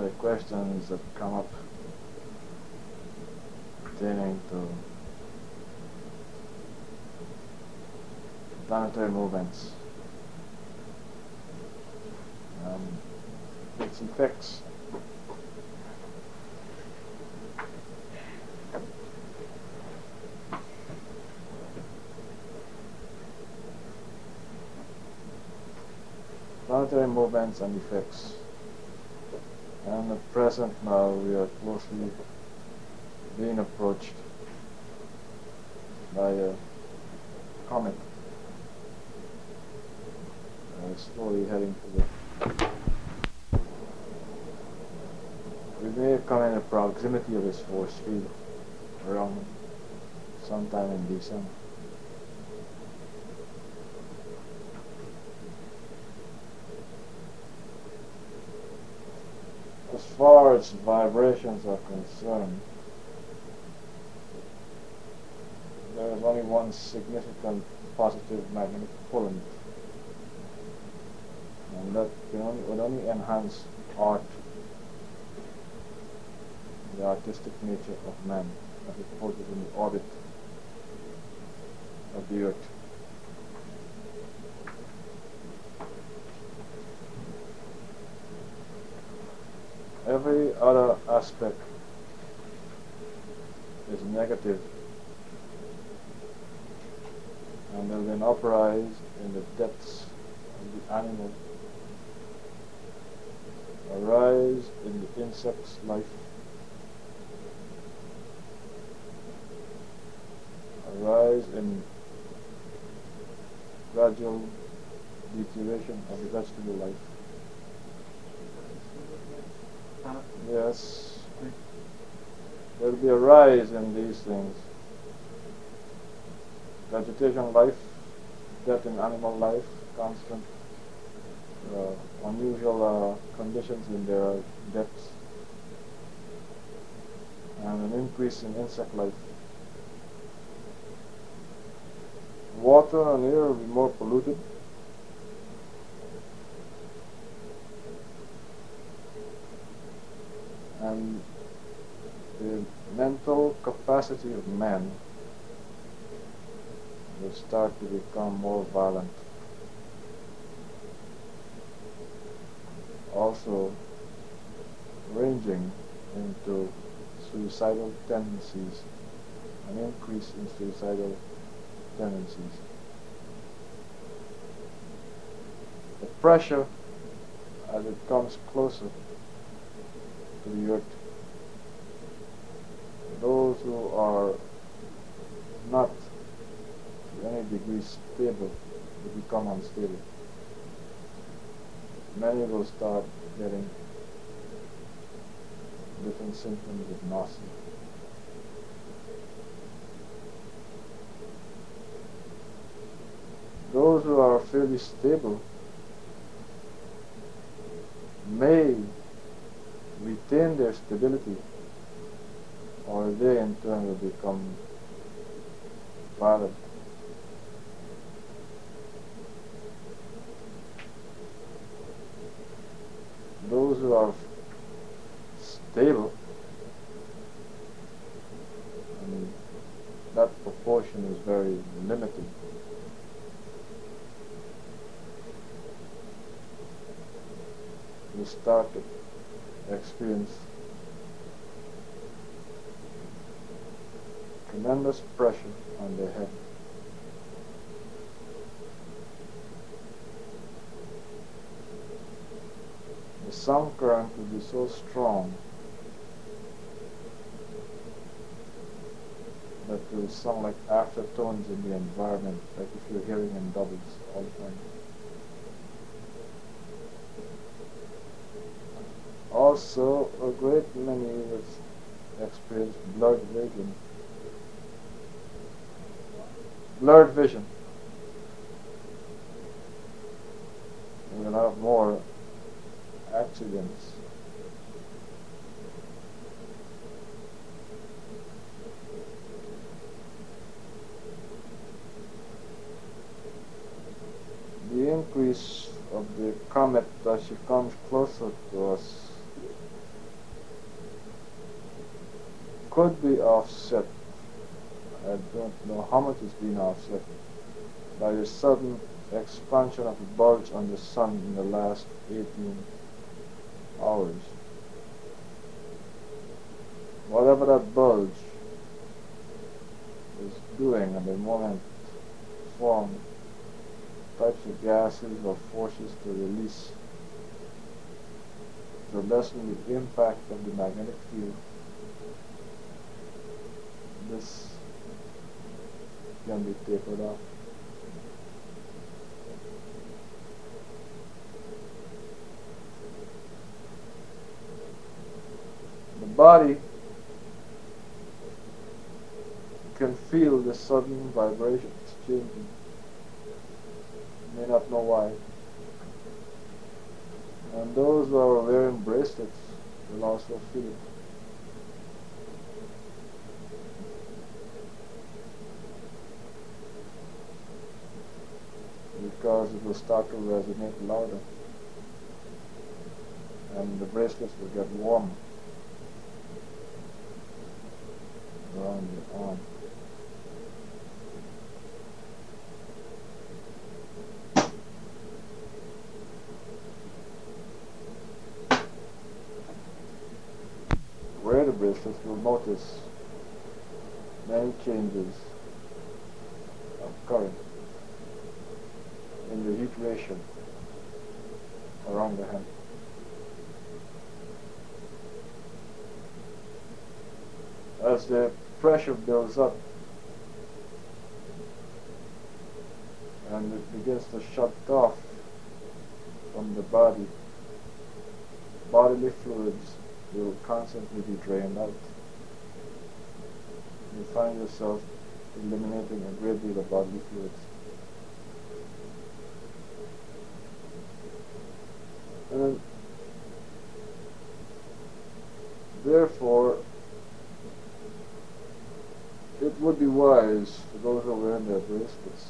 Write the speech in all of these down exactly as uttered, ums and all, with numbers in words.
questions that come up pertaining to planetary movements and its effects. Planetary movements and effects. And at present now we are closely being approached by a comet. Uh, slowly heading to the... We may come in the proximity of its force field around sometime in December. As far as vibrations are concerned, there is only one significant positive magnetic pull in it, and that can only, would only enhance art, the artistic nature of man, as it poses in the orbit of the earth. Every other aspect is negative, and will then uprise in the depths of the animal, arise in the insect's life, arise in gradual deterioration of the vegetable life. Yes, there will be a rise in these things. Vegetation life, death in animal life, constant, uh, unusual uh, conditions in their depths, and an increase in insect life. Water and air will be more polluted. And the mental capacity of man will start to become more violent. Also ranging into suicidal tendencies, an increase in suicidal tendencies. The pressure, as it comes closer to the earth, those who are not to any degree stable will become unstable. Many will start getting different symptoms of nausea. Those who are fairly stable may retain their stability, or they in turn will become violent. Those who are stable, and that proportion is very limited, will start to experience tremendous pressure on their head. The sound current will be so strong that it will sound like aftertones in the environment, like if you're hearing in doubles all the time. Also, a great many will experience blurred vision. Blurred vision. We will have more accidents. The increase of the comet as she comes closer to us could be offset. I don't know how much is being offset by the sudden expansion of the bulge on the sun in the last eighteen hours. Whatever that bulge is doing at the moment form types of gases or forces to release to lessen the impact of the magnetic field. This can be tapered off. The body can feel the sudden vibrations changing. May not know why. And those who are wearing bracelets will also feel it. Because it will start to resonate louder. And the bracelets will get warm around your arm. Wear the bracelets, will notice many changes of current in the heat ratio around the hand. As the pressure builds up and it begins to shut off from the body, bodily fluids will constantly be drained out. You find yourself eliminating a great deal of bodily fluids. And therefore, it would be wise for those who are wearing their bracelets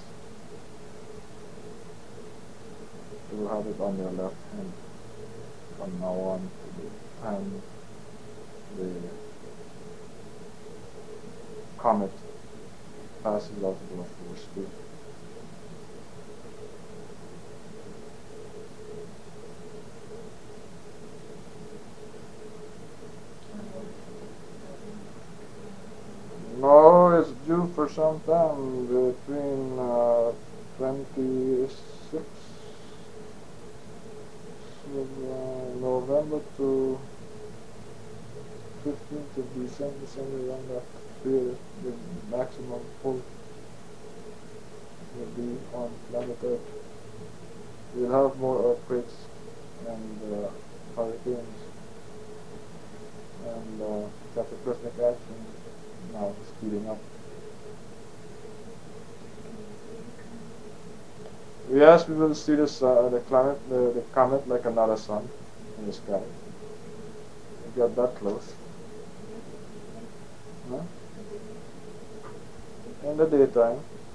to have it on their left hand from now on to the time the comet passes out of the force field. No, it's due for some time between uh, twenty-sixth of uh, November to fifteenth of December, somewhere around that period. The maximum pull will be on planet Earth. We'll have more earthquakes and uh, hurricanes and uh, cataclysmic action now speeding up. Yes, we will see this, uh, the, planet, the, the comet like another sun in the sky. We got that close. Huh? In the daytime,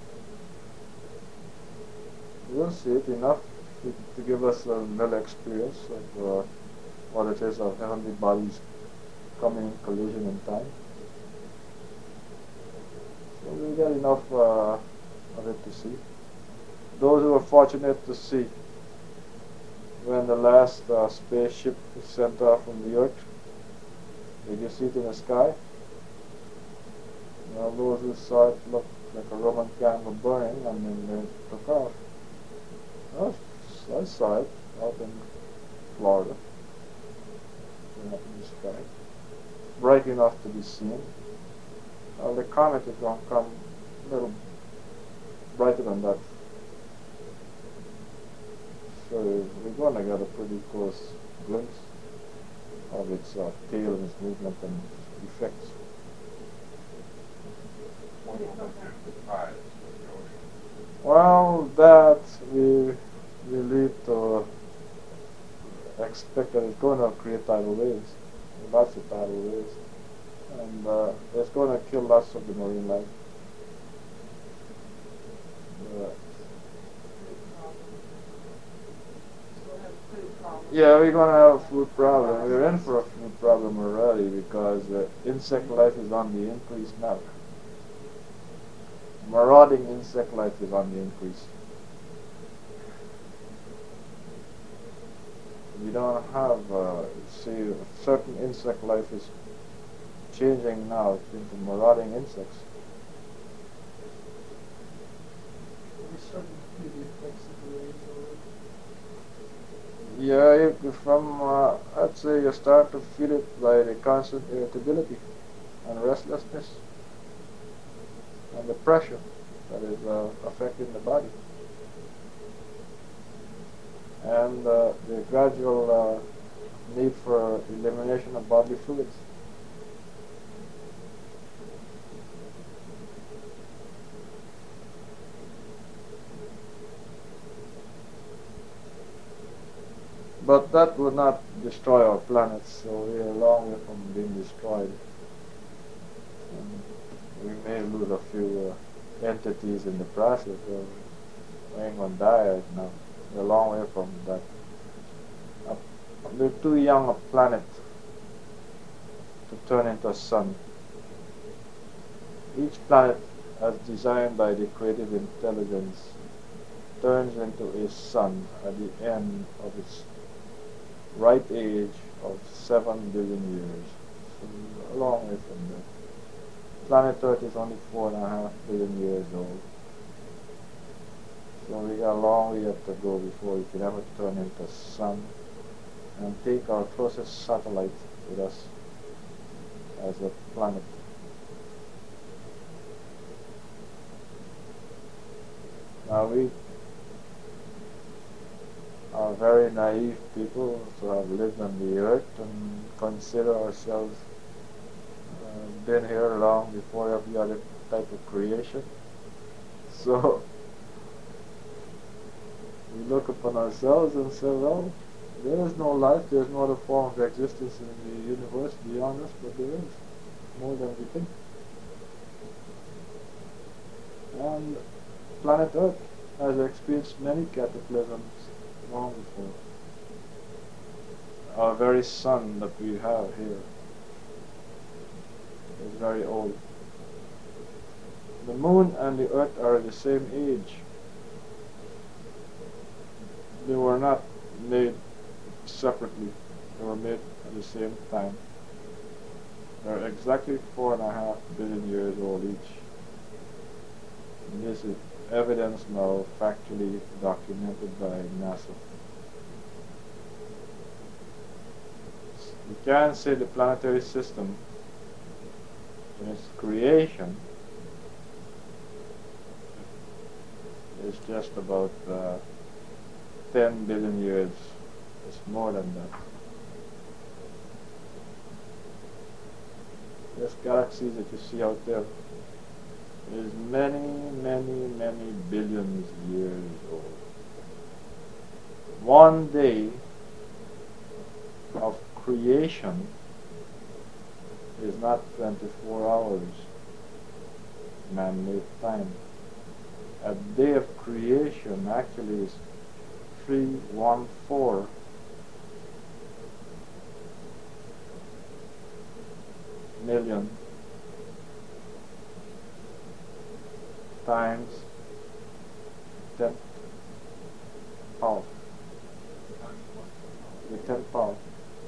we'll see it enough to, to give us a little experience of uh, what it is of heavenly bodies coming in collision in time. So we get enough uh, of it to see. Those who were fortunate to see when the last uh, spaceship was sent off from the Earth, did you see it in the sky? Well, those who saw it looked like a Roman candle burning and then they took off. Well, I saw it out in Florida, up in the sky, bright enough to be seen. Well, the comet is going to come a little brighter than that. So we're going to get a pretty close glimpse of its uh, tail and its movement and effects. Well, that we, we leave to expect that it's going to create tidal waves, lots of tidal waves, and uh, it's going to kill lots of the marine life. Uh, Yeah, we're gonna have a food problem. We're in for a food problem already because uh, insect life is on the increase now. Marauding insect life is on the increase. We don't have, uh, see, certain insect life is changing now into marauding insects. Yeah, you, from, uh, I'd say you start to feel it by the constant irritability and restlessness and the pressure that is uh, affecting the body. And uh, the gradual uh, need for elimination of bodily fluids. But that would not destroy our planet, so we are a long way from being destroyed. And we may lose a few uh, entities in the process. So we ain't gonna die right now. We're a long way from that. Uh, we're too young a planet to turn into a sun. Each planet, as designed by the creative intelligence, turns into a sun at the end of its ripe age of seven billion years. So a long way from that. Planet Earth is only four and a half billion years old. So we got a long way yet to go before we can ever turn into sun and take our closest satellite with us as a planet. Now we are very naive people who have lived on the earth and consider ourselves uh, been here long before every other type of creation. So we look upon ourselves and say, well, there is no life, there is no other form of existence in the universe beyond us, but there is more than we think. And planet Earth has experienced many cataclysms long before. Our very sun that we have here is very old. The moon and the earth are the same age. They were not made separately. They were made at the same time. They're exactly four and a half billion years old each. And this is evidence now factually documented by NASA. We can say the planetary system in its creation is just about uh, ten billion years. It's more than that. This galaxies that you see out there is many, many, many billions years old. One day of creation is not twenty-four hours man-made time. A day of creation actually is three hundred fourteen million times ten power. The ten power.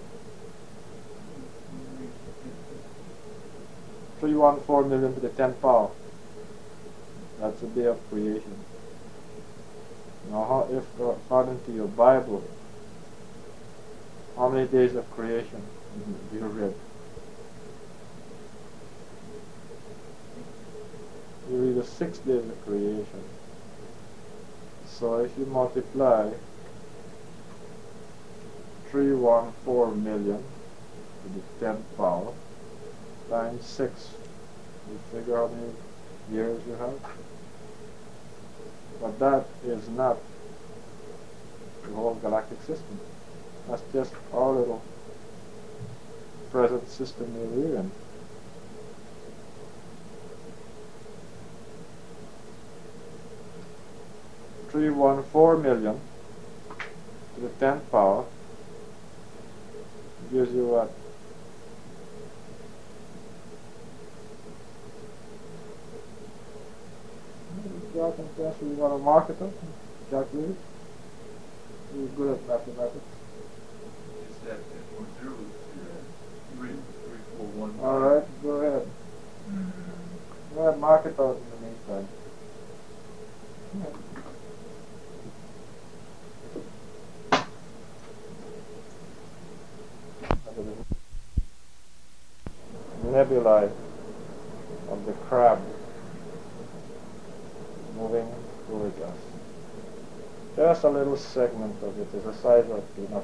three hundred fourteen million to the ten power. That's a day of creation. Now, how, if uh, according to your Bible, how many days of creation do you read? You read the six days of creation. So if you multiply three hundred fourteen million to the tenth power times six, you figure how many years you have? But that is not the whole galactic system. That's just our little present system we're in. three hundred fourteen million to the tenth power Gives you what? Jack and Cash, you want to mark it up? Jack Reed? You're good at mathematics. It's that four zeros here. Three, three, four, one. All right, go ahead. Go ahead, mark it out in the meantime. Nebulae of the crab moving towards us. Just a little segment of it is the size of a peanut.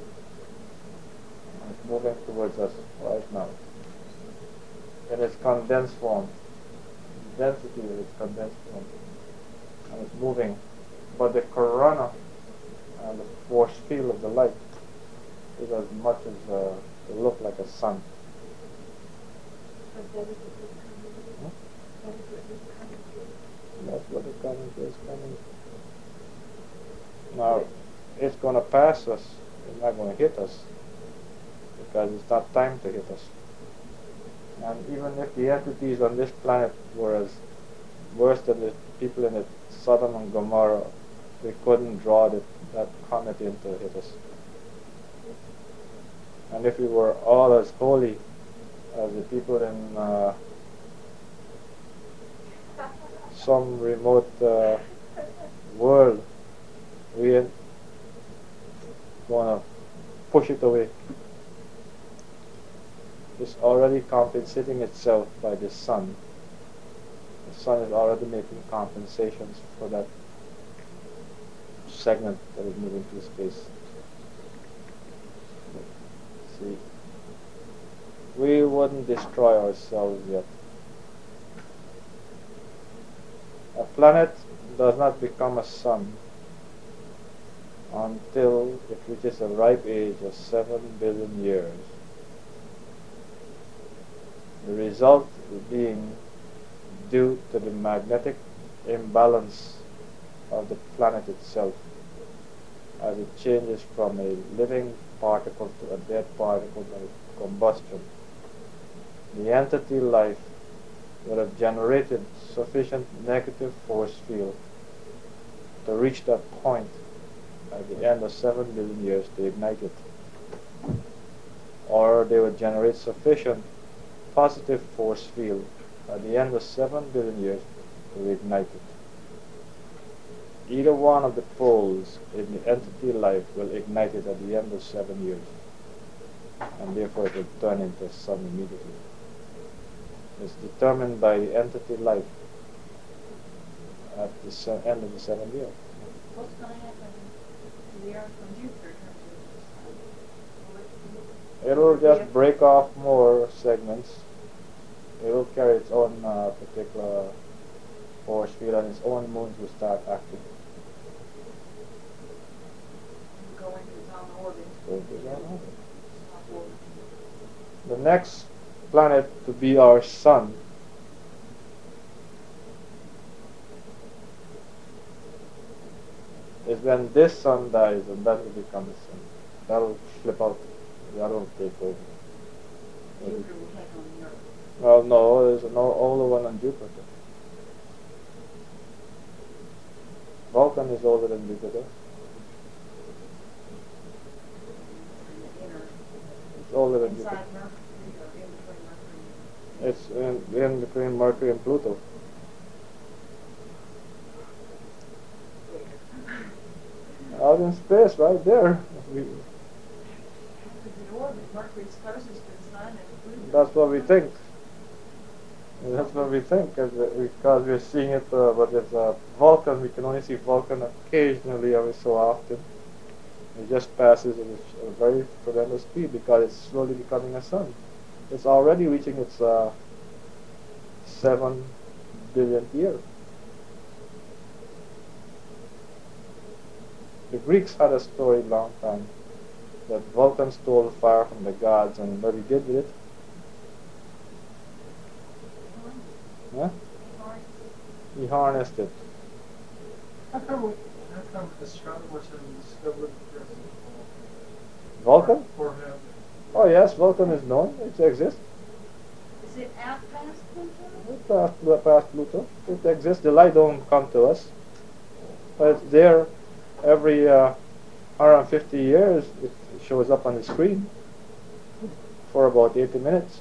It's moving towards us right now. In its condensed form. Density of its condensed form. And it's moving. But the corona and the force field of the light is as much as uh, it look like a sun. Hmm? That's what the current is coming. Now, it's going to pass us. It's not going to hit us. Because it's not time to hit us. And even if the entities on this planet were as worse than the people in the Sodom and Gomorrah, we couldn't draw the, that comet in to hit us. And if we were all as holy as the people in uh, some remote uh, world, we ain't gonna push it away. It's already compensating itself by the sun. The sun is already making compensations for that segment that is moving through space. See, we wouldn't destroy ourselves yet. A planet does not become a sun until it reaches a ripe age of seven billion years. The result being due to the magnetic imbalance of the planet itself, as it changes from a living particle to a dead particle by combustion. The entity life would have generated sufficient negative force field to reach that point at the end of seven billion years to ignite it. Or they would generate sufficient positive force field at the end of seven billion years to ignite it. Either one of the poles in the entity life will ignite it at the end of seven years, and therefore it will turn into a sun immediately. It's determined by the entity life at the se- end of the seventh year. What's going to happen to the Earth when Jupiter turns into the sun? It'll just break off more segments. It'll carry its own uh, particular force field, and its own moons will start acting. Go into its own orbit. Go into its own orbit. Stop orbiting. The next planet to be our sun is when this sun dies, and that will become the sun. That'll flip out. That'll take over. Jupiter will take on the Earth. Well, no, there's an o- older one on Jupiter. Vulcan is older than Jupiter. It's older than Jupiter. Inside Mercury or in between Mercury? It's in, in between Mercury and Pluto. Out in space, right there. We, Mercury's in orbit. Mercury's closest to the sun and Pluto. that's what we think. That's what we think, as, uh, because we're seeing it, uh, but it's uh, Vulcan. We can only see Vulcan occasionally, every so often. It just passes at a very tremendous speed because it's slowly becoming a sun. It's already reaching its uh, seven billionth year. The Greeks had a story long time that Vulcan stole fire from the gods, and what he did with it? Yeah? He harnessed it. How come, we, how come astronomers haven't discovered the presence of Vulcan? Or have Oh yes, Vulcan is known. It exists. Is it out past Pluto? It past, past Pluto. It exists. The light don't come to us. But it's there every uh, one hundred fifty years. It shows up on the screen for about eighty minutes.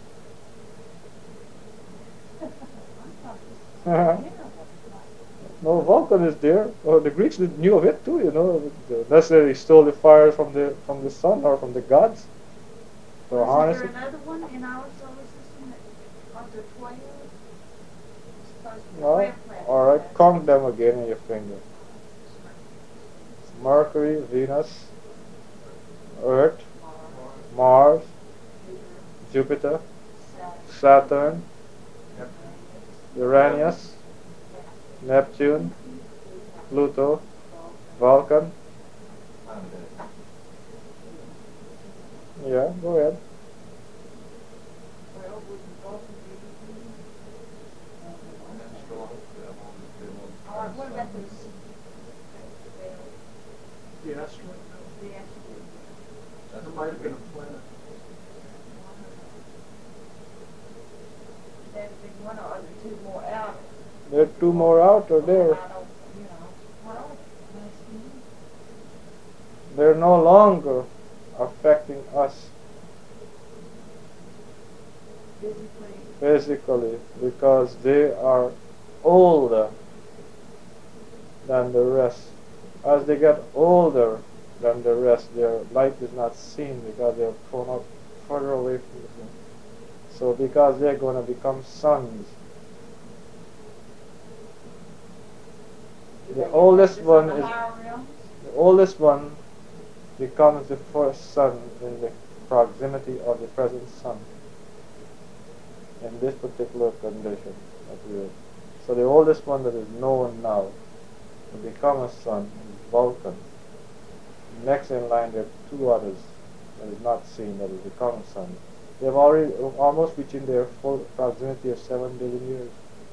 No, Vulcan is there. Well, the Greeks knew of it too, you know. Unless they stole the fire from the from the sun or from the gods. So Is harness there it. another one in our solar system that, of the twelve? It's supposed to be No? twelve planets. Alright, count them again in your finger. Mercury, Venus, Earth, Mars, Jupiter, Saturn, Uranus, Neptune, Pluto, Vulcan. Yeah, go ahead. Well, would Vulcan be? All right, what about this? The asteroid belt. The asteroid? There might have been a planet. There'd be one or other two more out. There are two more out or I there. don't, you know, what are they? They're no longer affecting us Physically, physically because they are older than the rest. As they get older than the rest, their light is not seen because they are thrown out further away from the sun. So because they're going to become suns. do The they have oldest this one on the is- higher realms? The oldest one becomes the first sun in the proximity of the present sun in this particular condition that we are. So the oldest one that is known now to become a sun is Vulcan. Next in line there are two others that is not seen that has become a sun. They have already almost reaching their full proximity of seven billion years.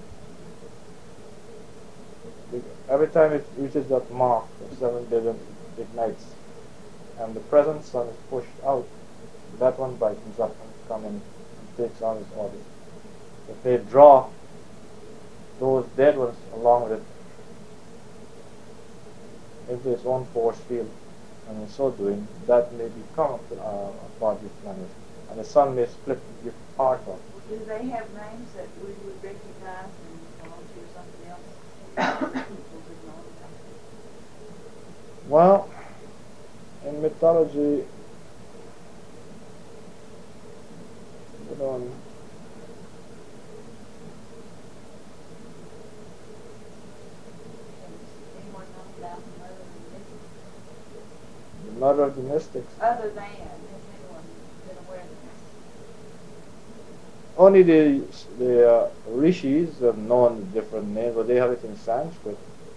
Every time it reaches that mark of seven billion, it ignites. And the present sun is pushed out. That one brightens up and comes in and takes on its orbit. If they draw those dead ones along with it into its own force field, and in so doing, that may become a, uh, a body planet. And the sun may split and give part of. Do they have names that we would recognize and belong to something else? People would know about it. Well, in mythology, you know, Anyone know about the mother of the the mother of the mystics, Other than, has anyone been aware of this? only the the uh, rishis have known different names, but they have it in Sanskrit.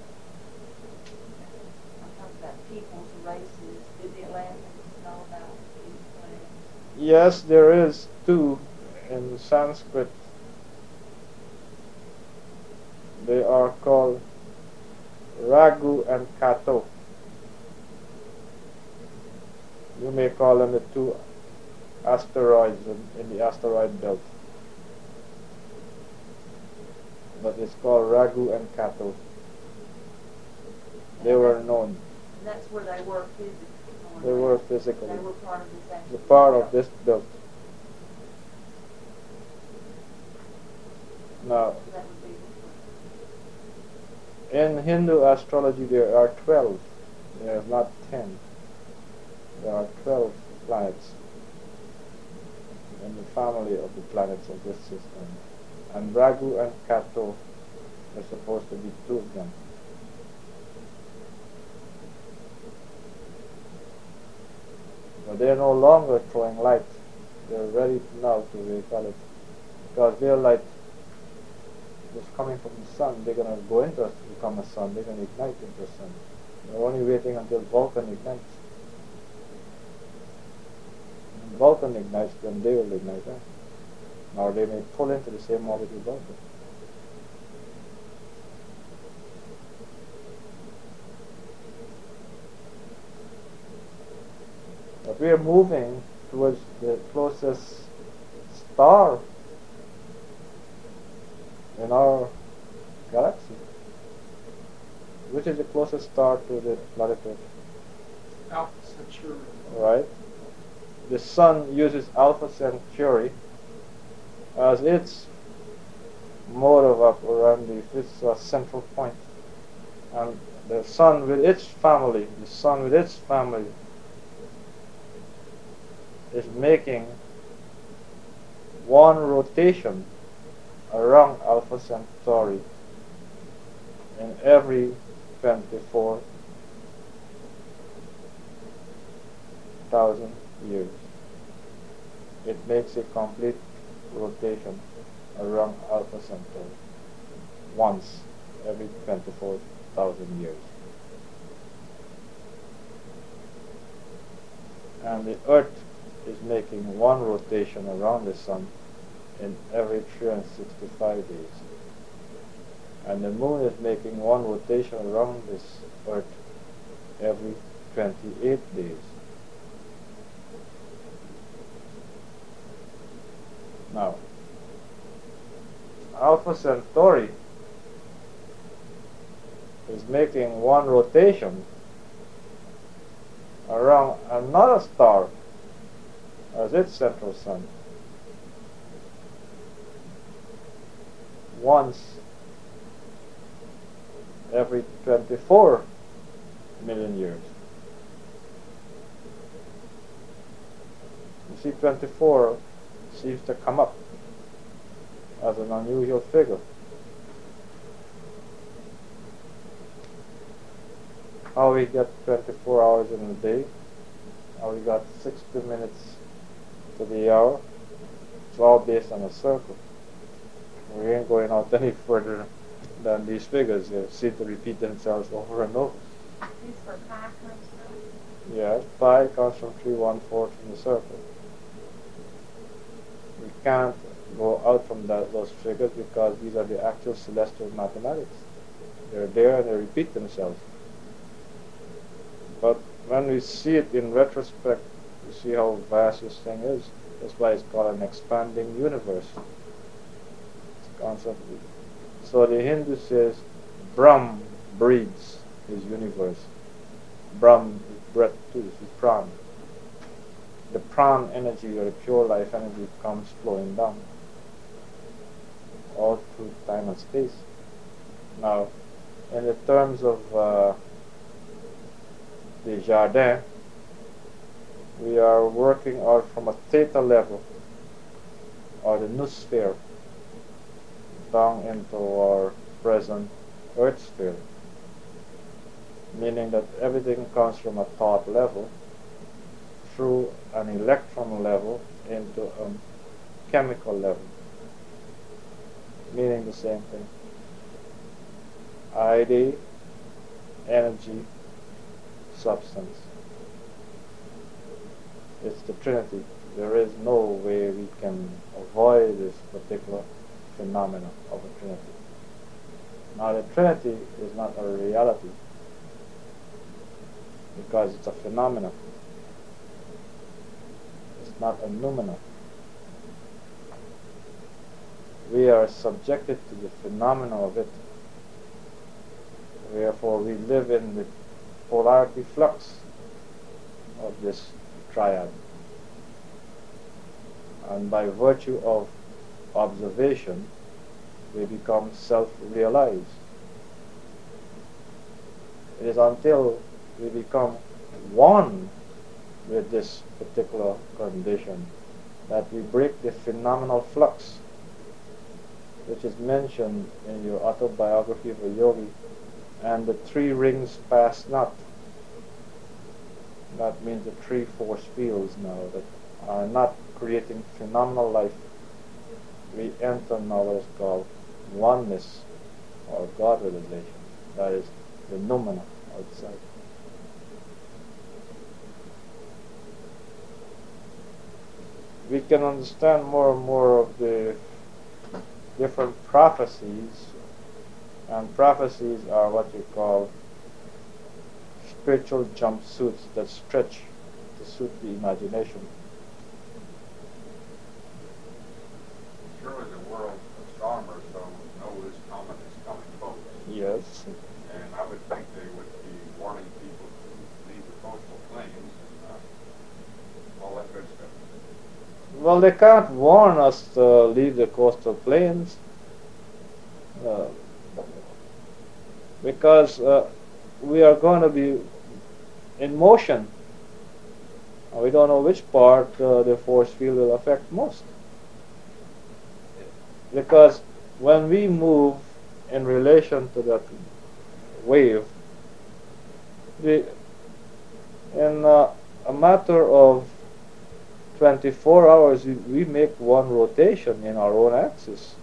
I'm talking about peoples, races. Did the Atlanteans know about these planets? Yes, there is two in Sanskrit. They are called Ragu and Kato. You may call them the two asteroids in, in the asteroid belt. But it's called Ragu and Kato. They were known. And that's where they were physically. on They Earth. were physically They were part of this the asteroid part of belt. this belt. Now, That would be the in Hindu astrology, there are twelve. There are not ten. There are twelve planets in the family of the planets of this system. And Ragu and Kato are supposed to be two of them. But they are no longer throwing light. They are ready now to recall it. Because their light is coming from the sun. They're going to go into us to become a sun. They're going to ignite into a sun. They're only waiting until Vulcan ignites. When Vulcan ignites, then they will ignite. Huh? Or they may pull into the same orbit with Vulcan. But we are moving towards the closest star in our galaxy. Which is the closest star to the planet Earth? Alpha Centauri. Right? The Sun uses Alpha Centauri as its mode of operandi, its uh, central point. And the Sun with its family, the Sun with its family is making one rotation around Alpha Centauri in every twenty-four thousand years. It makes a complete rotation around Alpha Centauri once every twenty-four thousand years. And the Earth is making one rotation around the Sun in every three hundred sixty-five days. And the Moon is making one rotation around this Earth every twenty-eight days. Now, Alpha Centauri is making one rotation around another star as its central sun once every twenty-four million years. You see, twenty-four seems to come up as an unusual figure. How we get twenty-four hours in a day, how we got sixty minutes to the hour, it's all based on a circle. We ain't going out any further than these figures. They seem to repeat themselves over and over. These for pi comes from? Yeah, pi comes from three one fourth in the circle. We can't go out from that, those figures because these are the actual celestial mathematics. They're there and they repeat themselves. But when we see it in retrospect, we see how vast this thing is. That's why it's called an expanding universe. It's constantly. So the Hindu says Brahm breeds his universe. Brahm is breath too, is pran. The pran energy or the pure life energy comes flowing down all through time and space. Now, in the terms of uh, the Jardin, we are working out from a theta level or the noosphere down into our present earth sphere, meaning that everything comes from a thought level through an electron level into a chemical level, meaning the same thing. I D, energy, substance. It's the Trinity. There is no way we can avoid this particular phenomena of a Trinity. Now the Trinity is not a reality because it's a phenomenon. It's not a noumena. We are subjected to the phenomena of it. Therefore we live in the polarity flux of this triad. And by virtue of observation, we become self-realized. It is until we become one with this particular condition that we break the phenomenal flux, which is mentioned in your autobiography of a yogi, and the three rings pass not. That means the three force fields now that are not creating phenomenal life. We enter now what is called oneness or God realization. That is the noumena outside. We can understand more and more of the different prophecies, and prophecies are what you call spiritual jumpsuits that stretch to suit the imagination. Yes. And I would think they would be warning people to leave the coastal plains and uh, all that good stuff. Well, they can't warn us to leave the coastal plains uh, because uh, we are going to be in motion. We don't know which part uh, the force field will affect most. Because when we move in relation to that wave, the, in uh, a matter of twenty-four hours, we, we make one rotation in our own axis.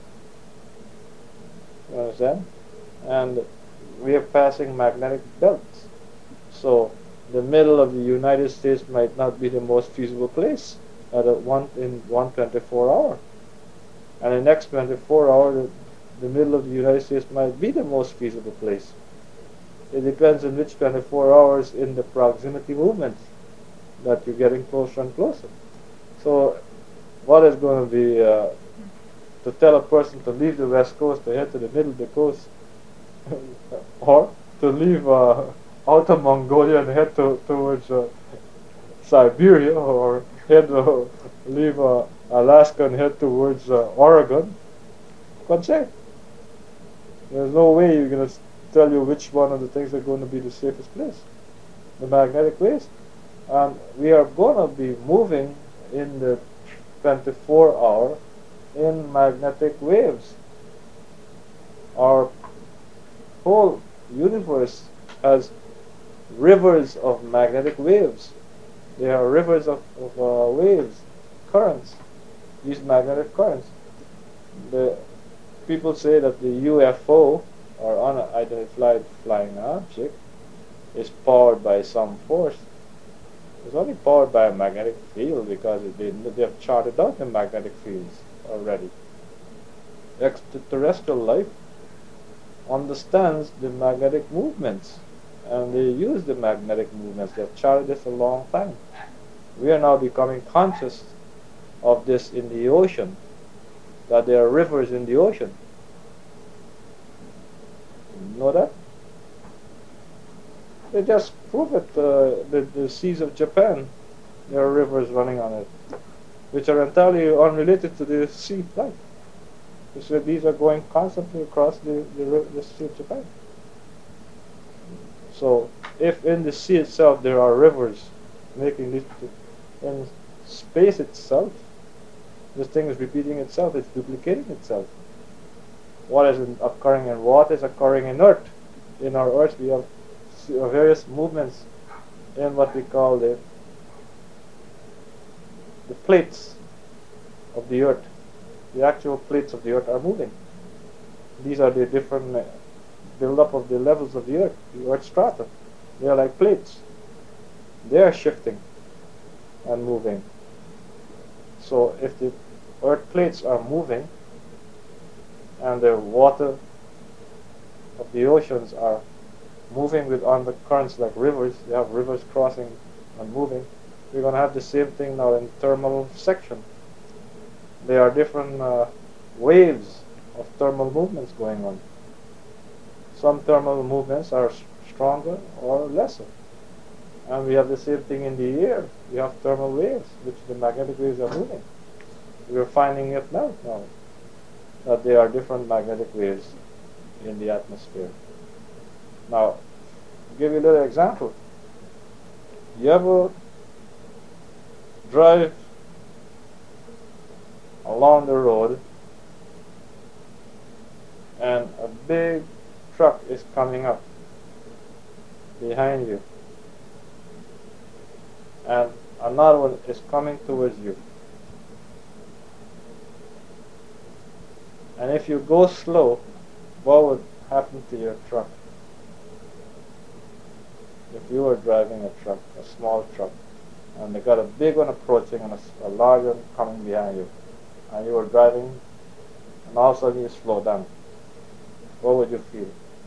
You understand? And we are passing magnetic belts. So the middle of the United States might not be the most feasible place at a one in one twenty-four hour. And the next twenty-four hour, the, the middle of the United States might be the most feasible place. It depends on which twenty-four hours in the proximity movement that you're getting closer and closer. So what is going to be uh, to tell a person to leave the west coast to head to the middle of the coast, or to leave uh, outer Mongolia and head to, towards uh, Siberia, or head uh, leave uh, Alaska and head towards uh, Oregon? Can't say. There's no way you're going to tell you which one of the things are going to be the safest place. The magnetic waves. And we are going to be moving in the twenty-four hour in magnetic waves. Our whole universe has rivers of magnetic waves. There are rivers of, of uh, waves, currents, these magnetic currents. The people say that the U F O, or unidentified flying object, is powered by some force. It's only powered by a magnetic field because they, they have charted out the magnetic fields already. Extraterrestrial life understands the magnetic movements, and they use the magnetic movements. They have charted this a long time. We are now becoming conscious of this in the ocean, that there are rivers in the ocean. You know that? They just prove it. Uh, the, the seas of Japan, there are rivers running on it, which are entirely unrelated to the sea life. So these are going constantly across the, the, the Sea of Japan. So if in the sea itself there are rivers making this, in space itself, this thing is repeating itself, it's duplicating itself. What is in, occurring in water is occurring in earth. In our earth we have various movements in what we call the, the plates of the earth. The actual plates of the earth are moving. These are the different uh, build-up of the levels of the earth, the earth strata. They are like plates. They are shifting and moving. So if the earth plates are moving and the water of the oceans are moving with undercurrents like rivers, they have rivers crossing and moving, we're going to have the same thing now in thermal section. There are different uh, waves of thermal movements going on. Some thermal movements are stronger or lesser. And we have the same thing in the air. We have thermal waves, which the magnetic waves are moving. We're finding it now, now that there are different magnetic waves in the atmosphere. Now, I'll give you a little example. You ever drive along the road and a big truck is coming up behind you and another one is coming towards you, and if you go slow, what would happen to your truck? If you were driving a truck, a small truck, and they got a big one approaching and a, a large one coming behind you, and you were driving, and all of a sudden you slow down, what would you feel?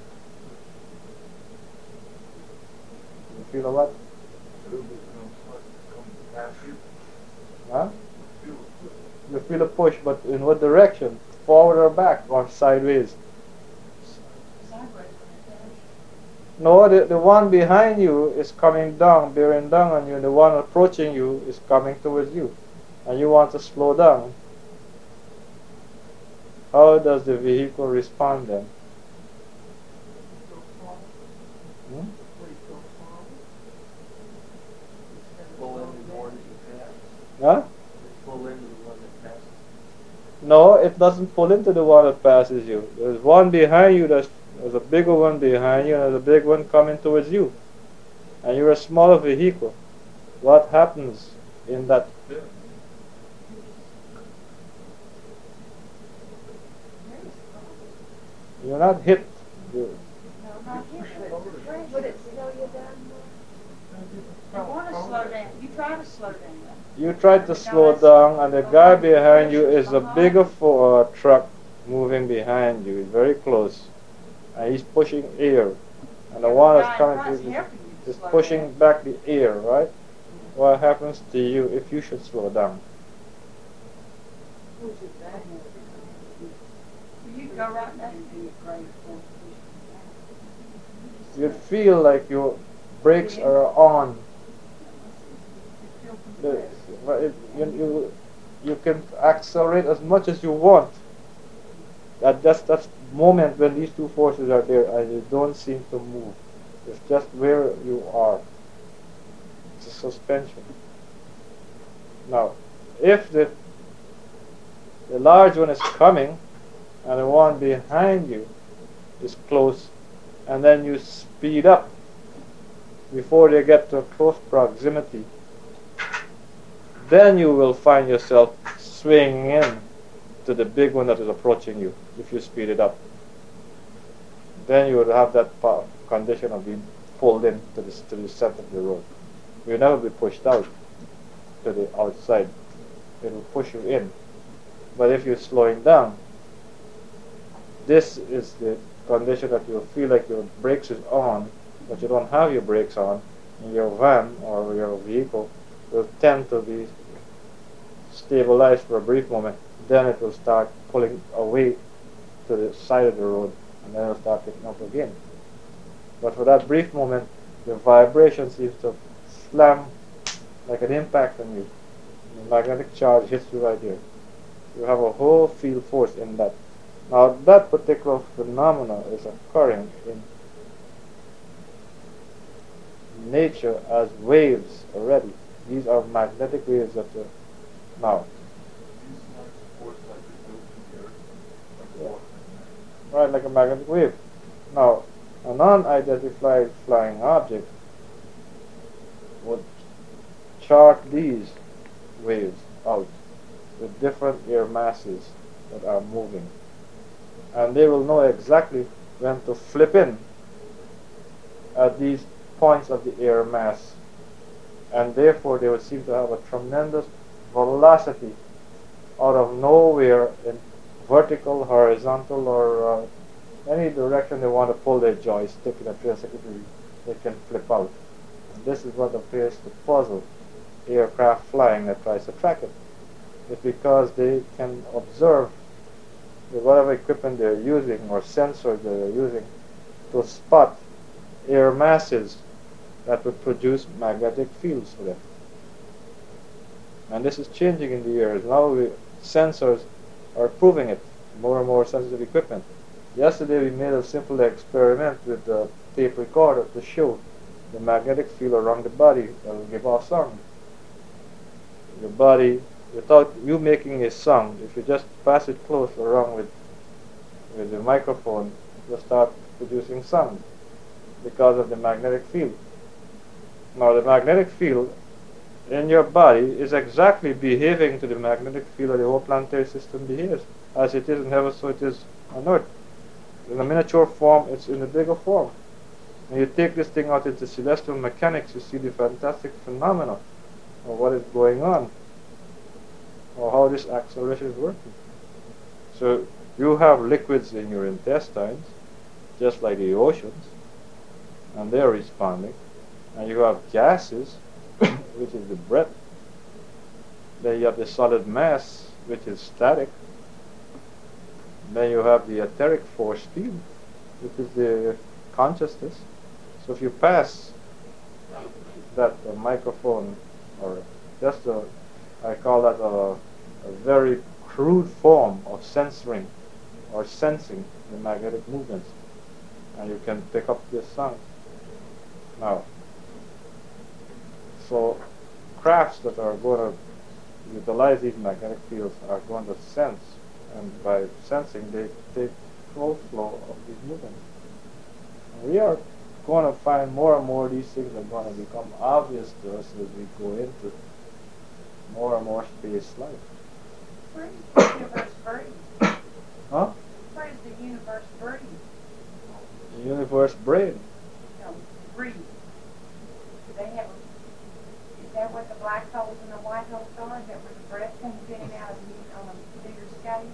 You feel a what? Huh? You feel a push, but in what direction? Forward or back or sideways? Sideways. No, the, the one behind you is coming down, bearing down on you, and the one approaching you is coming towards you, and you want to slow down. How does the vehicle respond then? Hmm? Pull into the one that you pass. Huh? Pull into the one that passes. No, it doesn't pull into the one that passes you. There's one behind you, that's, there's a bigger one behind you, and there's a big one coming towards you. And you're a smaller vehicle. What happens in that? You're not hit. You're, No, not hit, but would it slow you down more? You want to slow down. You try to slow down. you try to slow down, and the guy behind you is a bigger for, uh, truck moving behind you. He's very close. And he's pushing air. And the one that's coming to you is pushing back the air, right? What happens to you if you should slow down? You go right now. You'd feel like your brakes are on. The, it, you, you, you can accelerate as much as you want. That just that moment when these two forces are there and you don't seem to move. It's just where you are. It's a suspension. Now, if the the large one is coming and the one behind you is close, and then you speed up before they get to close proximity, then you will find yourself swinging in to the big one that is approaching you if you speed it up. Then you would have that condition of being pulled in to the, to the center of the road. You'll never be pushed out to the outside. It will push you in. But if you're slowing down, this is the condition that you feel like your brakes is on, but you don't have your brakes on, and your van or your vehicle will tend to be stabilized for a brief moment. Then it will start pulling away to the side of the road, and then it will start picking up again. But for that brief moment, the vibration seems to slam like an impact on you. The magnetic charge hits you right here. You have a whole field force in that. Now, that particular phenomena is occurring in nature as waves already. These are magnetic waves that are now. Yeah. Right, like a magnetic wave. Now, a non-identified flying object would chart these waves out with different air masses that are moving. And they will know exactly when to flip in at these points of the air mass. And therefore they would seem to have a tremendous velocity out of nowhere in vertical, horizontal, or uh, any direction they want to pull their joystick in a three sixty degree, they can flip out. And this is what appears to puzzle aircraft flying that tries to track it. It's because they can observe with whatever equipment they're using or sensors they're using to spot air masses that would produce magnetic fields for them. And this is changing in the years. Now we, sensors are proving it, more and more sensitive equipment. Yesterday we made a simple experiment with a tape recorder to show the magnetic field around the body that will give off sound. The body, without you making a sound, if you just pass it close around with with the microphone, you'll start producing sound because of the magnetic field. Now the magnetic field in your body is exactly behaving to the magnetic field of the whole planetary system behaves. As it is in heaven, so it is on earth. In a miniature form, it's in a bigger form. When you take this thing out into celestial mechanics, you see the fantastic phenomena of what is going on, or how this acceleration is working. So you have liquids in your intestines, just like the oceans, and they are responding. And you have gases, which is the breath. Then you have the solid mass, which is static. Then you have the etheric force field, which is the consciousness. So if you pass that uh, microphone, or just a, I call that a, a very crude form of censoring or sensing the magnetic movements, and you can pick up this sound. Now, so crafts that are going to utilize these magnetic fields are going to sense, and by sensing they take full flow of these movements. And we are going to find more and more these things are going to become obvious to us as we go into more and more space life. Where is the universe breeding? Huh? Where is the universe breeding? The universe brain. No, breeding. Do they have a, is that what the black holes and the white holes are? Is that where the breath comes in and out of the, on a bigger scale?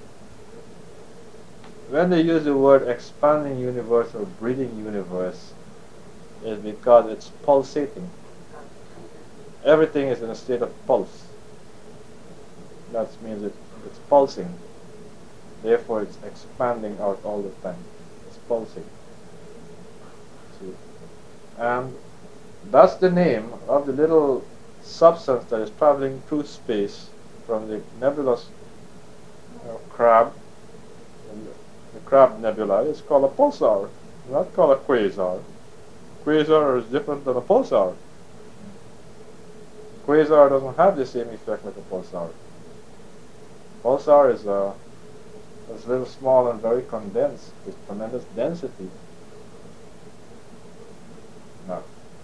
When they use the word expanding universe or breathing universe, it's because it's pulsating. Everything is in a state of pulse. That means it, it's pulsing. Therefore, it's expanding out all the time. It's pulsing. See? And that's the name of the little substance that is traveling through space from the nebulous uh, crab. And the, the crab nebula is called a pulsar, not called a quasar. Quasar is different than a pulsar. Quasar doesn't have the same effect like a pulsar. Pulsar is a is little small and very condensed with tremendous density. Now,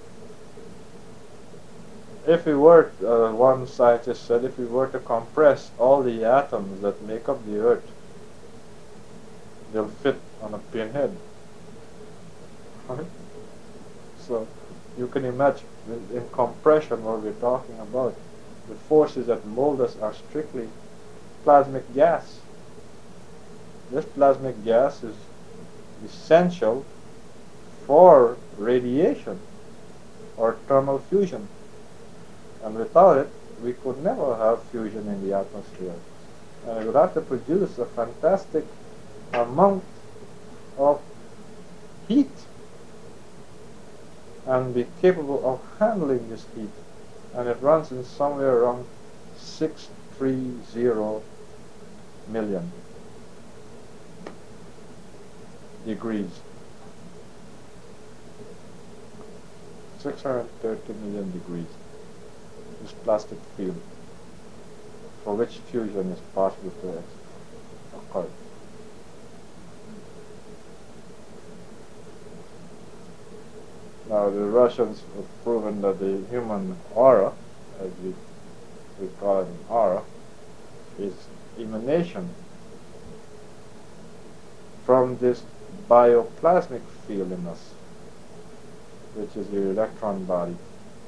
if we were, uh, one scientist said, if we were to compress all the atoms that make up the Earth, they'll fit on a pinhead. Right? So you can imagine, in compression, what we're talking about, the forces that mold us are strictly plasmic gas. This plasmic gas is essential for radiation or thermal fusion. And without it, we could never have fusion in the atmosphere. And it would have to produce a fantastic amount of heat and be capable of handling this heat. And it runs in somewhere around six hundred thirty million degrees. six hundred thirty million degrees. This plastic field, for which fusion is possible to occur. Now the Russians have proven that the human aura, as we, we call it an aura, is emanation from this bioplasmic field in us, which is the electron body.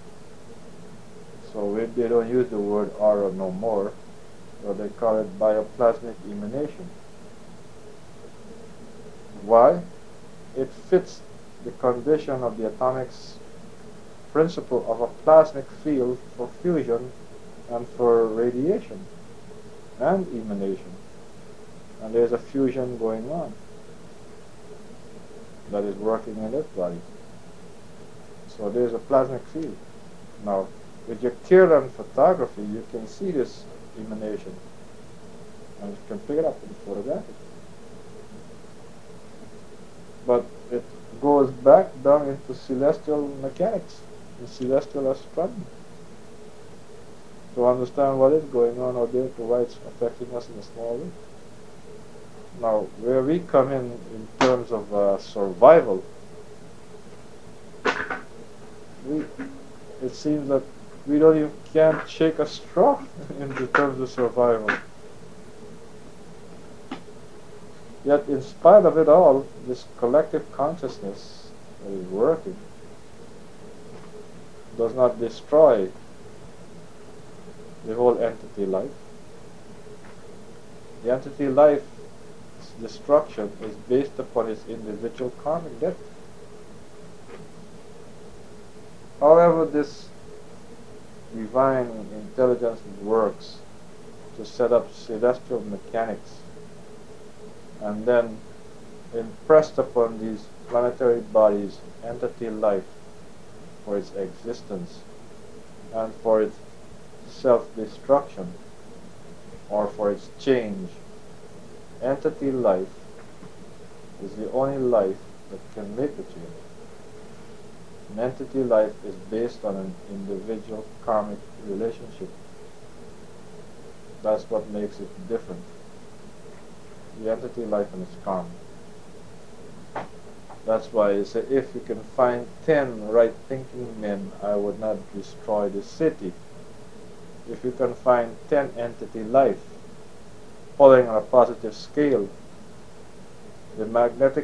So we, they don't use the word aura no more, so they call it bioplasmic emanation. Why? It fits the condition of the atomic principle of a plasmic field for fusion and for radiation and emanation. And there's a fusion going on that is working in this body. So there's a plasmic field. Now, with your Kirlian photography, you can see this emanation, and you can pick it up and photograph it. But it goes back down into celestial mechanics, and celestial astronomy, to understand what is going on out there, to why it's affecting us in a small way. Now, where we come in in terms of uh, survival, we, it seems that we don't even can't shake a straw in the terms of survival. Yet, in spite of it all, this collective consciousness that is working does not destroy the whole entity life. The entity life's destruction is based upon its individual karmic debt. However, this divine intelligence works to set up celestial mechanics, and then impressed upon these planetary body's entity life for its existence and for its self-destruction or for its change. Entity life is the only life that can make the change. An entity life is based on an individual karmic relationship. That's what makes it different. The entity life and its karma. That's why you say, if you can find ten right-thinking men, I would not destroy the city. If you can find ten entity life, following on a positive scale, the magnetic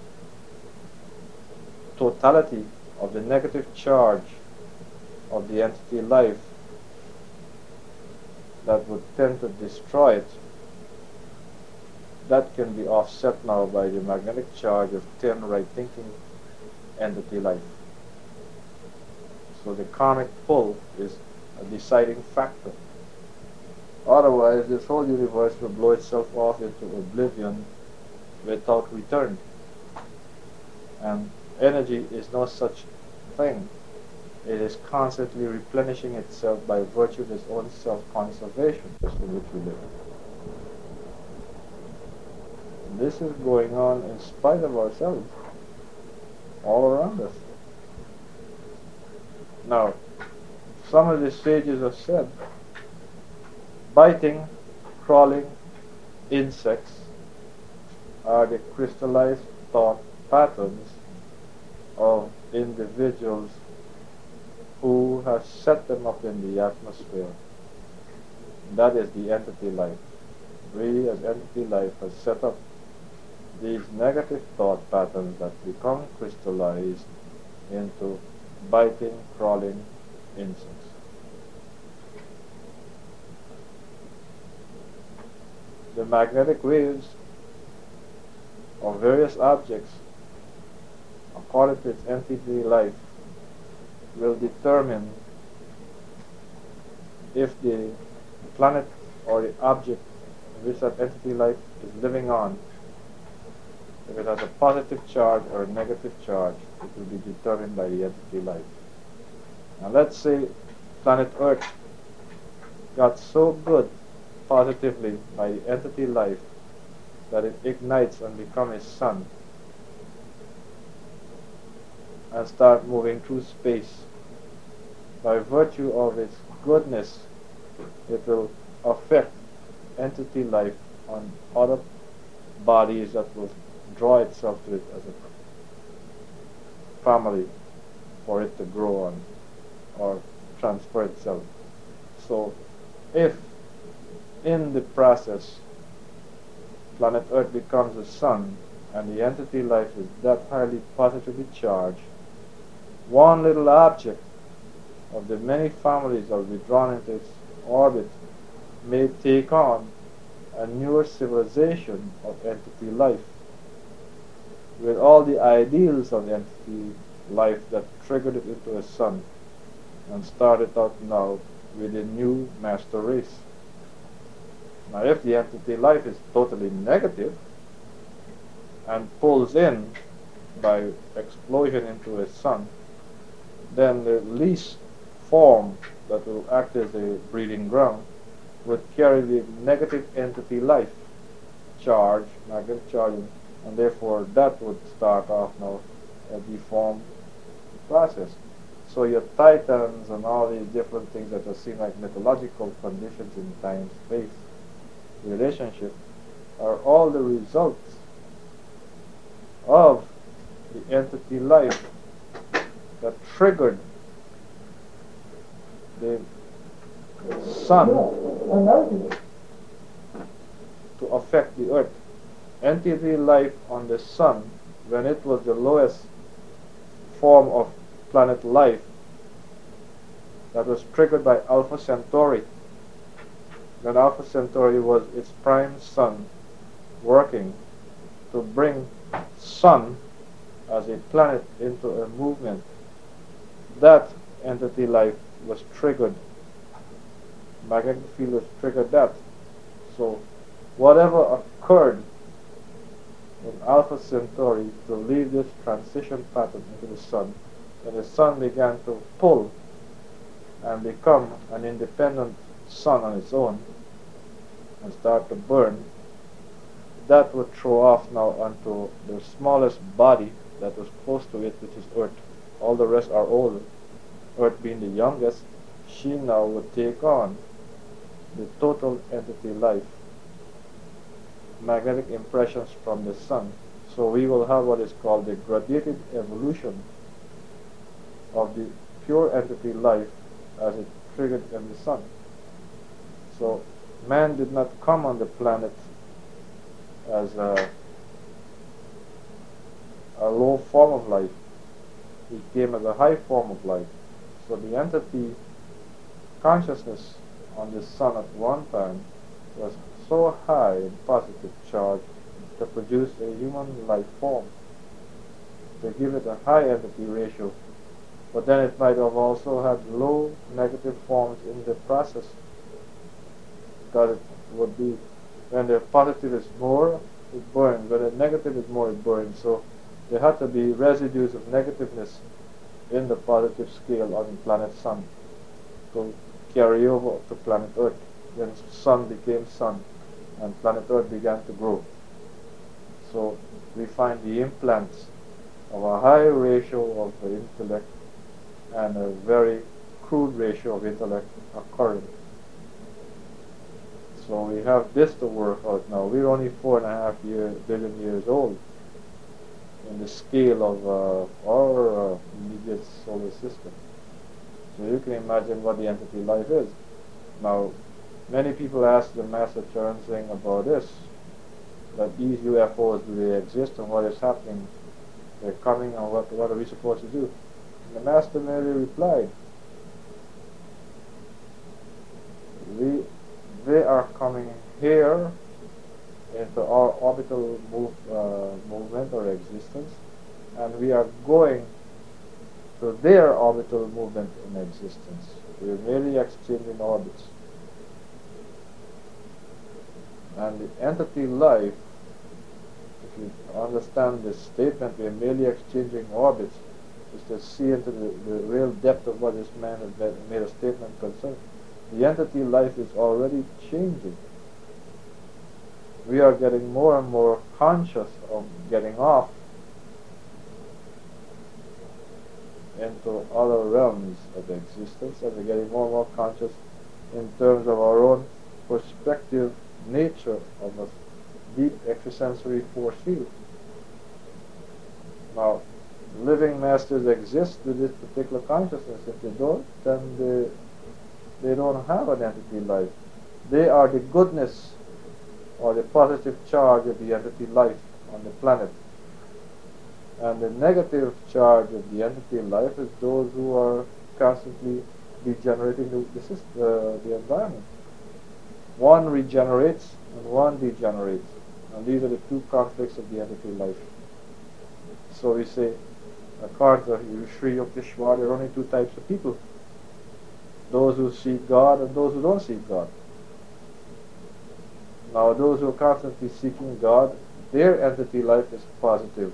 totality of the negative charge of the entity life that would tend to destroy it, that can be offset now by the magnetic charge of ten right-thinking entity life. So the karmic pull is a deciding factor. Otherwise, this whole universe will blow itself off into oblivion without return. And energy is no such thing. It is constantly replenishing itself by virtue of its own self-conservation, in which we live. This is going on in spite of ourselves, all around us. Now, some of the sages have said, biting, crawling insects are the crystallized thought patterns of individuals who have set them up in the atmosphere. That is the entity life. We as entity life have set up these negative thought patterns that become crystallized into biting, crawling insects. The magnetic waves of various objects, according to its entity life, will determine if the planet or the object in which that entity life is living on, if it has a positive charge or a negative charge, it will be determined by the entity life. Now let's say planet Earth got so good positively by the entity life that it ignites and becomes a sun and start moving through space. By virtue of its goodness, it will affect entity life on other bodies that will draw itself to it as a family for it to grow on or transfer itself. So if in the process planet Earth becomes a sun and the entity life is that highly positively charged, one little object of the many families that will be drawn into its orbit may take on a newer civilization of entity life with all the ideals of the entity life that triggered it into a sun and started out now with a new master race. Now if the entity life is totally negative and pulls in by explosion into a sun, then the least form that will act as a breeding ground would carry the negative entity life charge, magnetic charge, and therefore that would start off now a deformed process. So your titans and all these different things that are seen like mythological conditions in time-space relationship are all the results of the entity life that triggered the sun to affect the earth. Entity life on the sun, when it was the lowest form of planet life, that was triggered by Alpha Centauri. When Alpha Centauri was its prime sun working to bring sun as a planet into a movement, that entity life was triggered. Magnetic field was triggered that. So whatever occurred in Alpha Centauri to leave this transition pattern into the sun, and the sun began to pull and become an independent sun on its own and start to burn, that would throw off now onto the smallest body that was close to it, which is Earth. All the rest are older. Earth being the youngest, she now would take on the total entity life, magnetic impressions from the sun. So we will have what is called the gradated evolution of the pure entity life as it triggered in the sun. So man did not come on the planet as a, a low form of life. He came as a high form of life. So the entity consciousness on the sun at one time was so high in positive charge to produce a human life form, to give it a high entity ratio. But then it might have also had low negative forms in the process, because it would be, when the positive is more, it burns. When the negative is more, it burns. So there had to be residues of negativeness in the positive scale on the planet Sun to carry over to planet Earth. Then Sun became Sun, and planet Earth began to grow. So we find the implants of a high ratio of the intellect and a very crude ratio of intellect occurring. So we have this to work out now. We're only four and a half year, billion years old in the scale of uh, our uh, immediate solar system. So you can imagine what the entity life is. Now, many people ask the Master Chern about this, that these U F Os, do they exist and what is happening? They're coming, and what, what are we supposed to do? And the Master merely replied, we, they are coming here into our orbital move, uh, movement or existence, and we are going to their orbital movement in existence. We are merely exchanging orbits. And the entity life, if you understand this statement, we are merely exchanging orbits, is to see into the, the real depth of what this man has made a statement concerning. The entity life is already changing. We are getting more and more conscious of getting off into other realms of existence, and we're getting more and more conscious in terms of our own perspective nature of a deep extrasensory force field. Now, living masters exist with this particular consciousness. If they don't, then they, they don't have an entity life. They are the goodness or the positive charge of the entity life on the planet. And the negative charge of the entity life is those who are constantly degenerating the, the, system, uh, the environment. One regenerates and one degenerates. And these are the two conflicts of the entity life. So we say, according to Sri Yukteswar, there are only two types of people. Those who seek God and those who don't seek God. Now those who are constantly seeking God, their entity life is positive.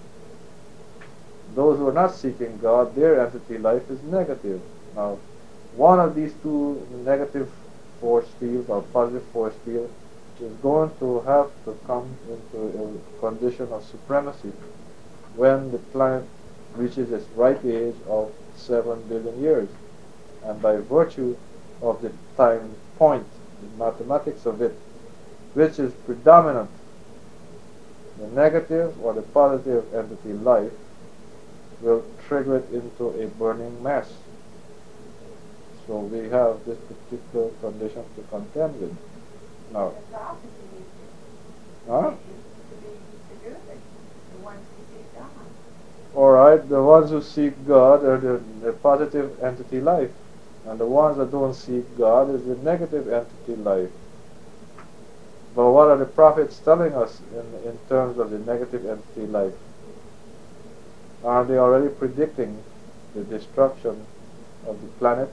Those who are not seeking God, their entity life is negative. Now, one of these two negative force fields or positive force field is going to have to come into a condition of supremacy when the planet reaches its ripe age of seven billion years. And by virtue of the time point, the mathematics of it, which is predominant, the negative or the positive entity life will trigger it into a burning mass. So we have this particular condition to contend with. Now, The prophecy is huh? to be the good, the ones who seek God. Alright, the ones who seek God are the, the positive entity life, and the ones that don't seek God is the negative entity life. But what are the prophets telling us in, in terms of the negative entity life? Are they already predicting the destruction of the planet?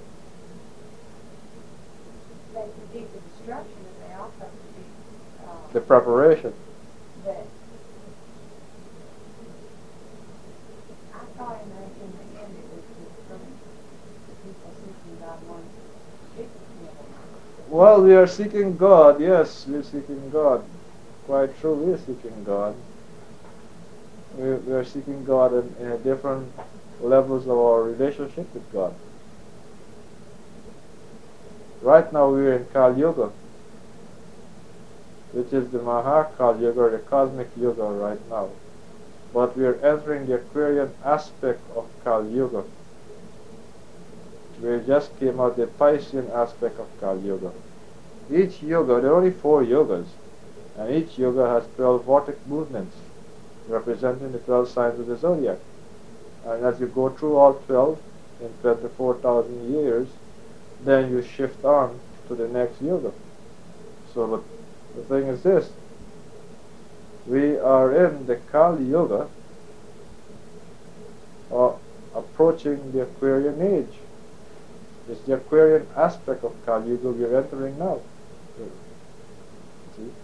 They predict the destruction, and they also predict uh, The preparation. that Well, we are seeking God. Yes, we're seeking God. Quite true, we're seeking God. We, we are seeking God in, in different levels of our relationship with God. Right now we're in Kali Yuga, which is the Mahakali Yuga, or the cosmic Yuga right now. But we are entering the Aquarian aspect of Kali Yuga. We just came out the Piscean aspect of Kali Yuga. Each Yuga, there are only four Yugas, and each Yuga has twelve vortic movements, representing the twelve signs of the zodiac. And as you go through all twelve in twenty-four thousand years, then you shift on to the next Yuga. So but the thing is this, we are in the Kali Yuga, or approaching the Aquarian age. It's the Aquarian aspect of Kali Yuga we're entering now. See?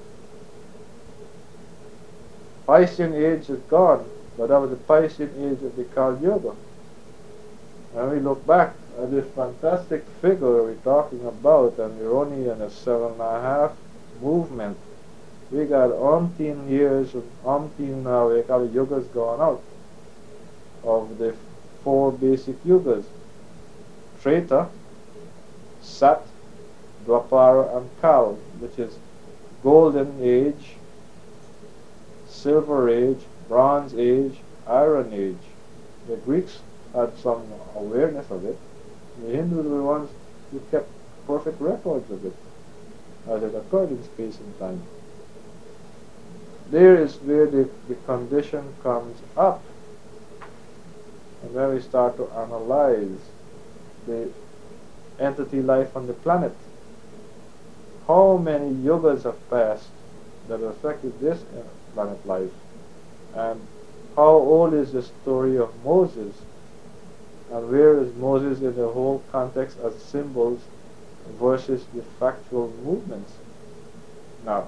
Piscean age is gone, but that was the Piscean age of the Kali Yuga. When we look back at this fantastic figure we're talking about, and we're only in a seven and a half movement, we got umpteen years of umpteen now, we call it yugas gone out of the four basic yugas: Treta, Sat, Dwapara, and Kal, which is Golden Age, Silver Age, Bronze Age, Iron Age. The Greeks had some awareness of it. The Hindus were the ones who kept perfect records of it, as it occurred in space and time. There is where the, the condition comes up, and when we start to analyze the entity life on the planet. How many yugas have passed that have affected this planet life? And how old is the story of Moses? And where is Moses in the whole context as symbols versus the factual movements? Now,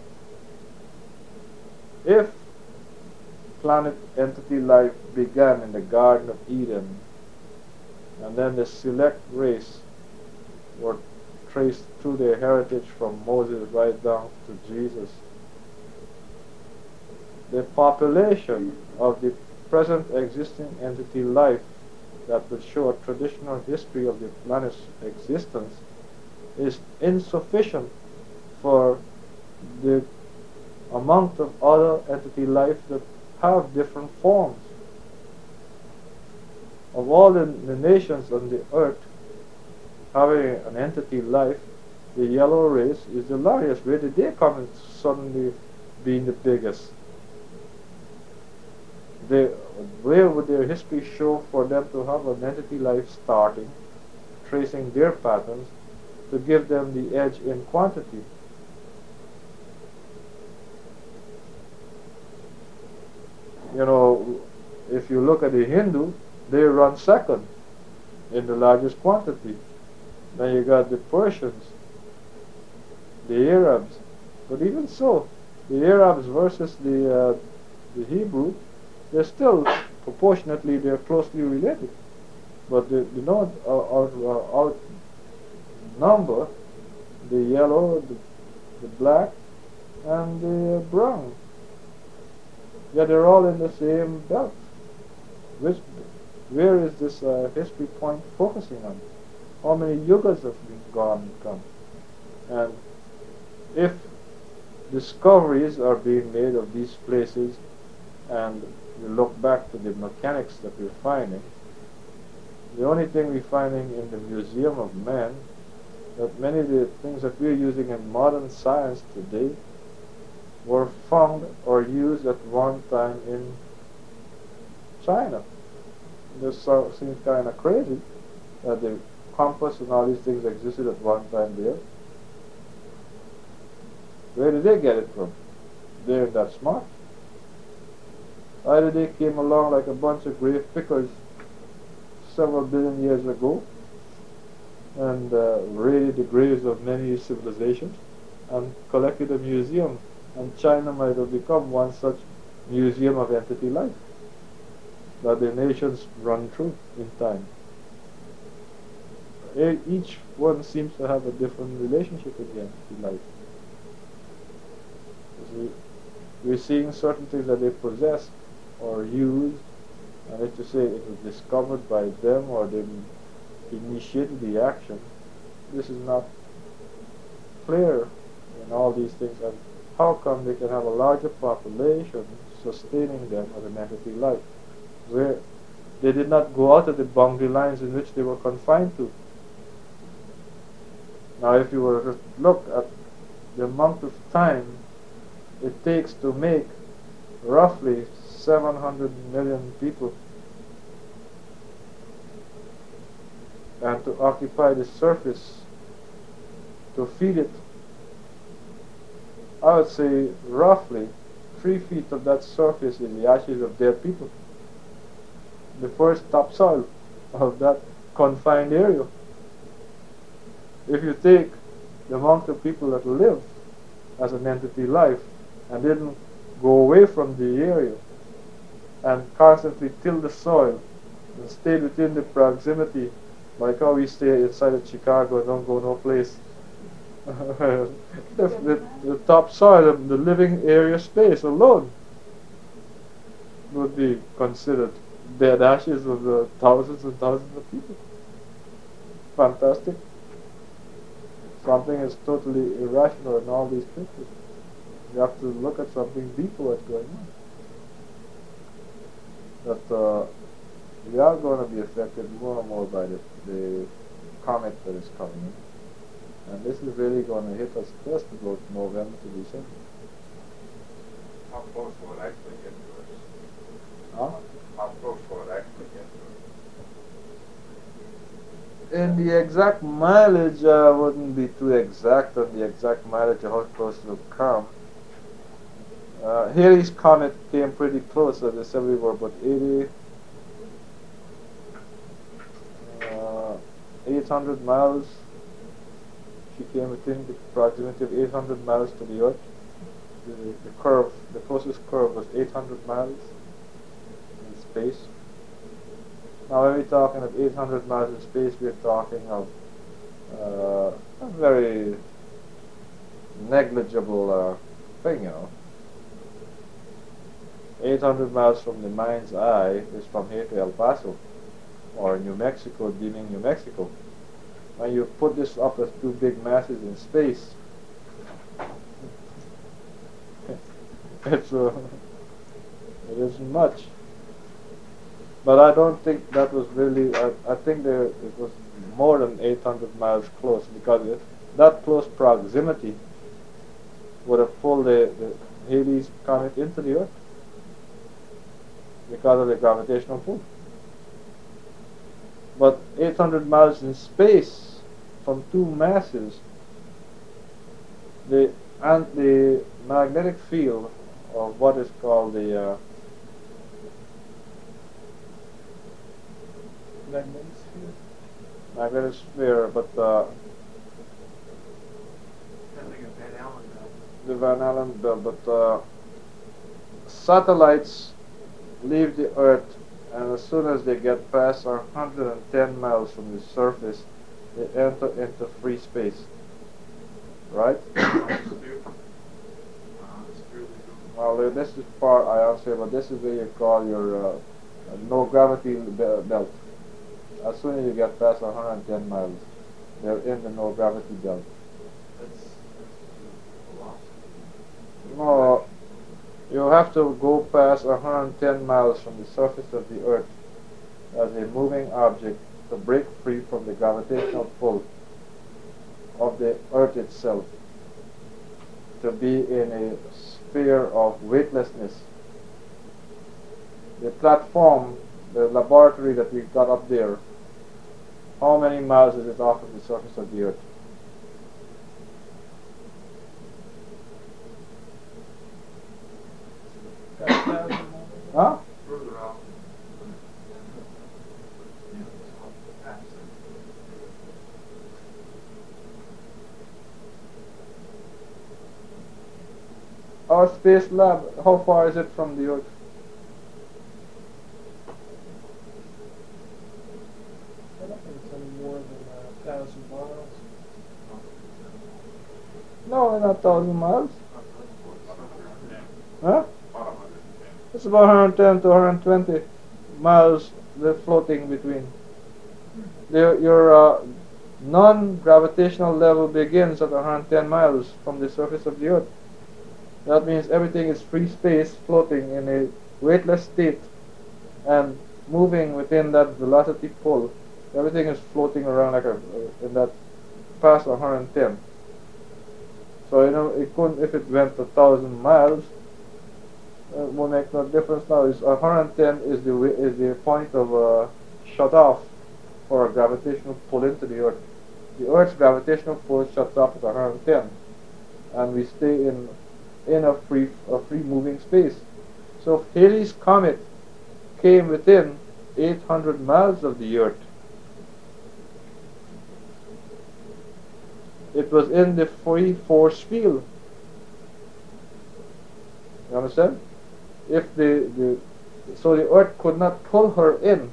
if planet entity life began in the Garden of Eden, and then the select race were traced through their heritage from Moses right down to Jesus, the population of the present existing entity life that would show a traditional history of the planet's existence is insufficient for the amount of other entity life that have different forms. Of all the, the nations on the earth having an entity life, the yellow race is the largest. Where did they come and suddenly being the biggest? They, where would their history show for them to have an entity life starting, tracing their patterns, to give them the edge in quantity? You know, if you look at the Hindu, they run second in the largest quantity. Then you got the Persians, the Arabs. But even so, the Arabs versus the uh, the Hebrew, they're still proportionately they're closely related. But they, they don't out, out, outnumber the yellow, the, the black, and the brown. Yeah, they're all in the same belt. Which, where is this uh, history point focusing on? How many yugas have been gone and come? And if discoveries are being made of these places, and we look back to the mechanics that we're finding, the only thing we're finding in the Museum of Man, that many of the things that we're using in modern science today were found or used at one time in China. This so, seems kind of crazy that the compass and all these things existed at one time there. Where did they get it from? They're that smart. Either they came along like a bunch of grave pickers several billion years ago and uh, raided the graves of many civilizations and collected a museum, and China might have become one such museum of entity life that the nations run through in time. e- each one seems to have a different relationship with the entity life. You see, we're seeing certain things that they possess or use, and let's just say it was discovered by them or they initiated the action. This is not clear in all these things, and how come they can have a larger population sustaining them as an entity life, where they did not go out of the boundary lines in which they were confined to. Now, if you were to look at the amount of time it takes to make roughly seven hundred million people and to occupy the surface to feed it, I would say roughly three feet of that surface is the ashes of dead people. The first topsoil of that confined area. If you take the amount of people that live as an entity life and didn't go away from the area and constantly till the soil and stayed within the proximity, like how we stay inside of Chicago, don't go no place. the, the, the topsoil of the living area space alone would be considered dead ashes of the thousands and thousands of people. Fantastic. Something is totally irrational in all these pictures. You have to look at something deeper what's going on. That uh, we are going to be affected more and more by the, the comet that is coming in. And this is really going to hit us first about November to December. How close will it actually get to us? Huh? How close will it actually get to us? In the exact mileage, I uh, wouldn't be too exact on the exact mileage of how close it will come. Uh, Halley's comet came pretty close, so they said we were about eighty, uh, eight hundred miles. She came within the proximity of eight hundred miles to the Earth. The, the curve, the closest curve was eight hundred miles in space. Now, when we're talking of eight hundred miles in space, we're talking of uh, a very negligible uh, thing, you know. eight hundred miles from the mind's eye is from here to El Paso, or New Mexico, Deming, New Mexico. When you put this up as two big masses in space, it's uh, it isn't much. But I don't think that was really. I, I think there it was more than eight hundred miles close, because it, that close proximity would have pulled the, the Halley's comet into the Earth because of the gravitational pull. But eight hundred miles in space from two masses, the and the magnetic field of what is called the uh, Magnetosphere. magnetic sphere, but uh, Something of Van Allen belt. the Van Allen belt, but uh, satellites leave the Earth, and as soon as they get past one hundred ten miles from the surface, they enter into free space. Right? Well, uh, this is part I answer, but this is where you call your uh, no gravity be- belt. As soon as you get past one hundred ten miles, they're in the no gravity belt. That's, that's velocity. No, you have to go past one hundred ten miles from the surface of the Earth as a moving object to break free from the gravitational pull of the Earth itself, to be in a sphere of weightlessness. The platform, the laboratory that we got up there, how many miles is it off of the surface of the Earth? Huh? Further out. Our space lab, how far is it from the Earth? I don't think it's any more than uh, thousand miles. No, not thousand miles. About one hundred ten. Huh? About one hundred ten. It's about one hundred ten to one hundred twenty miles they're floating between. Their, your uh, non-gravitational level begins at one hundred ten miles from the surface of the Earth. That means everything is free space floating in a weightless state and moving within that velocity pull. Everything is floating around like a, uh, in that past one hundred ten. So you know it couldn't, if it went a thousand miles, it won't make no difference now. It's one hundred ten is the wi- is the point of uh, shut off for a gravitational pull into the Earth. The Earth's gravitational pull shuts off at one hundred ten, and we stay in in a free a free moving space. So if Halley's comet came within eight hundred miles of the Earth, it was in the free force field. You understand? If the, the so the Earth could not pull her in.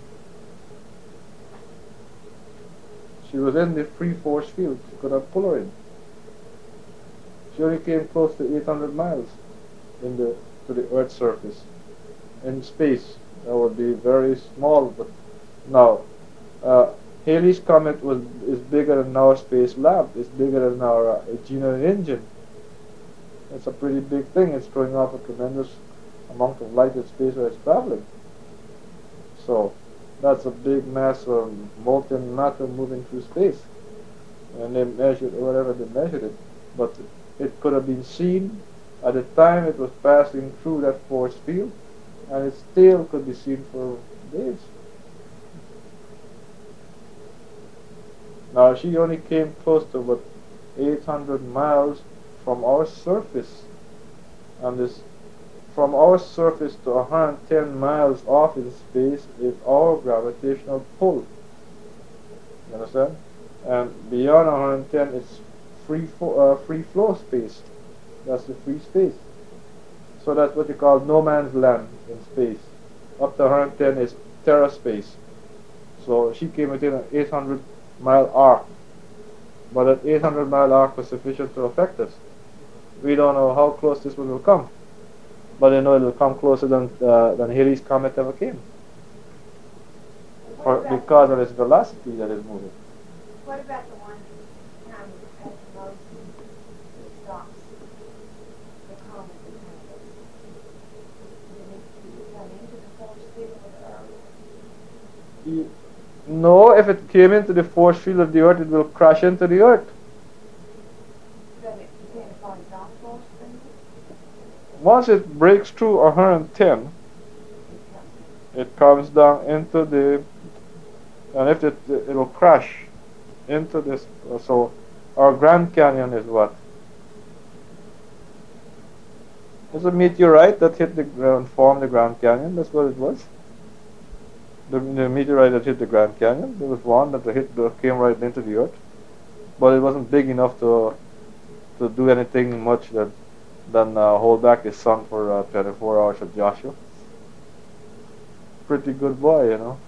She was in the free force field. She could not pull her in. She only came close to eight hundred miles in the to the Earth's surface. In space, that would be very small. But now, uh, Halley's comet was is bigger than our space lab. It's bigger than our uh, Geno engine. It's a pretty big thing. It's throwing off a tremendous amount of light in space where it's traveling. So that's a big mass of molten matter moving through space. And they measured whatever they measured it, but it could have been seen at the time it was passing through that force field, and it still could be seen for days. Now she only came close to about eight hundred miles from our surface, and this from our surface to one hundred ten miles off in space is our gravitational pull. You understand? And beyond one hundred ten it's free fo- uh, free flow space. That's the free space. So that's what you call no man's land in space. Up to one hundred ten is terra space. So she came within an eight hundred mile arc. But that eight hundred mile arc was sufficient to affect us. We don't know how close this one will come. But I know it will come closer than uh, than Halley's comet ever came. What For, about- because of its velocity that is moving. What about the one time at the most it stops? The comet behind us. Did it, did it come into the force field of the Earth? Y- No, if it came into the force field of the Earth, it will crash into the Earth. Does it depend upon its own force field? Once it breaks through one hundred ten, It comes- it comes down into the, and if it it will crash into this. So our Grand Canyon is what? It's a meteorite that hit the ground, formed the Grand Canyon. That's what it was. The, the meteorite that hit the Grand Canyon. There was one that hit the, came right into the Earth, but it wasn't big enough to to do anything much that than uh, hold back the sun for uh, twenty-four hours of Joshua. Pretty good boy, you know.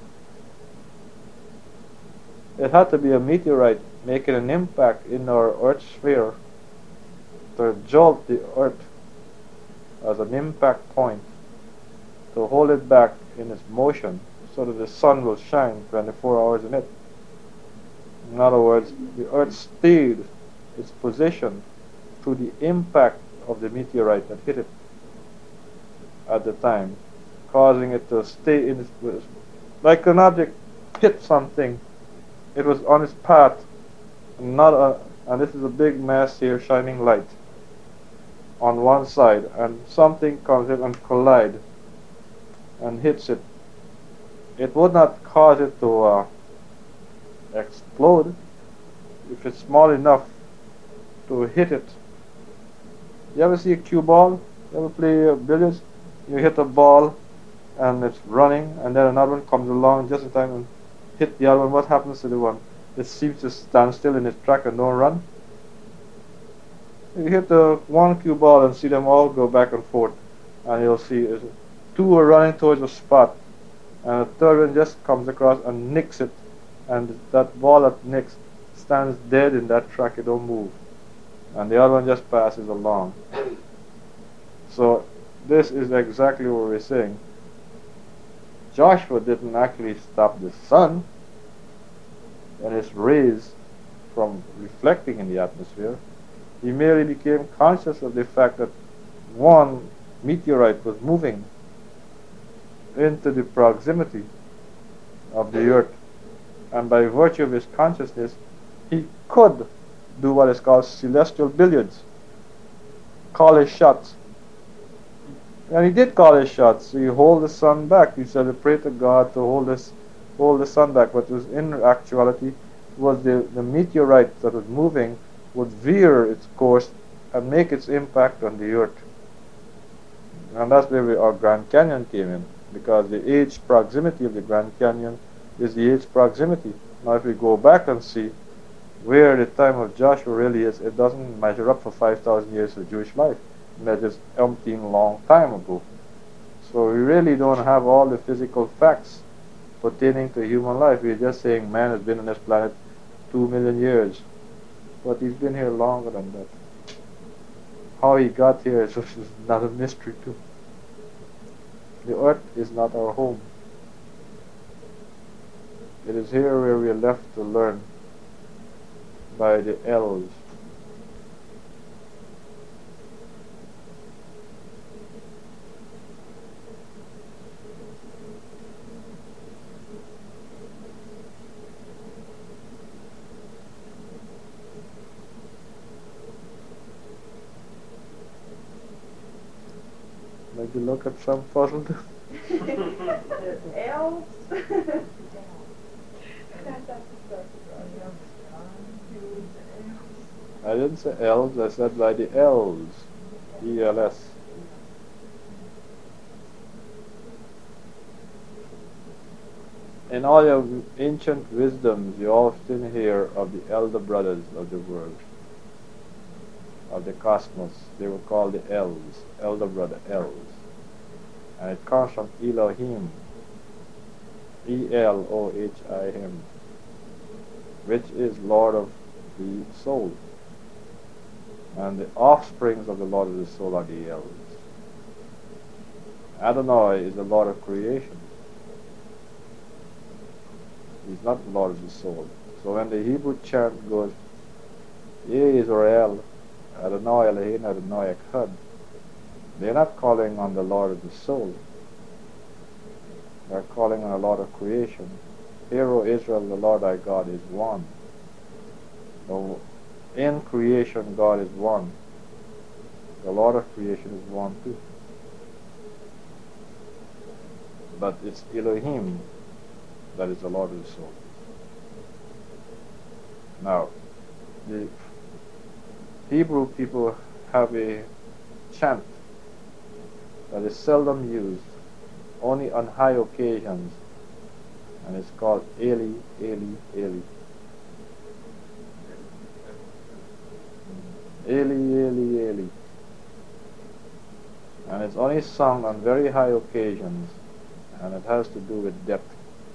It had to be a meteorite making an impact in our Earth sphere to jolt the Earth as an impact point to hold it back in its motion so that the sun will shine twenty-four hours in it. In other words, the Earth stayed its position through the impact of the meteorite that hit it at the time, causing it to stay in its position. Like an object hit something, it was on its path, and not a, and this is a big mass here shining light on one side, and something comes in and collide and hits it. It would not cause it to uh, explode if it's small enough to hit it. You ever see a cue ball? You ever play uh, billiards? You hit a ball and it's running, and then another one comes along just in time and hit the other one. What happens to the one? It seems to stand still in its track and don't run. You hit the one cue ball and see them all go back and forth, and you'll see is two are running towards a spot, and a third one just comes across and nicks it, and that ball that nicks stands dead in that track, it don't move. And the other one just passes along. So this is exactly what we're saying. Joshua didn't actually stop the sun and its rays from reflecting in the atmosphere. He merely became conscious of the fact that one meteorite was moving into the proximity of the earth, and by virtue of his consciousness he could do what is called celestial billiards, call his shots. And he did call his shots. So you hold the sun back. He said, pray to God to hold this, hold the sun back. But it was in actuality was the, the meteorite that was moving would veer its course and make its impact on the earth. And that's where we, our Grand Canyon came in, because the age proximity of the Grand Canyon is the age proximity. Now if we go back and see where the time of Joshua really is, it doesn't measure up for five thousand years of Jewish life. It measures umpteen long time ago. So we really don't have all the physical facts pertaining to human life. We're just saying man has been on this planet two million years. But he's been here longer than that. How he got here is not a mystery too. The earth is not our home. It is here where we are left to learn by the elves. Maybe look at some puzzle. The elves. I didn't say elves, I said by the elves. E L S. In all your ancient wisdoms, you often hear of the elder brothers of the world, of the cosmos. They were called the elves, elder brother elves. And it comes from Elohim, E L O H I M, which is Lord of the soul. And the offsprings of the Lord of the soul are the elves. Adonai is the Lord of creation. He's not the Lord of the soul. So when the Hebrew chant goes, Yeh Israel, Adonai Elohim Adonai Echad, they're not calling on the Lord of the soul. They're calling on the Lord of creation. Hear, O Israel, the Lord thy God is one. So in creation, God is one. The Lord of creation is one too. But it's Elohim that is the Lord of the soul. Now, the Hebrew people have a chant that is seldom used, only on high occasions, and it's called Eli, Eli, Eli. Eli, Eli, Eli. And it's only sung on very high occasions, and it has to do with depth.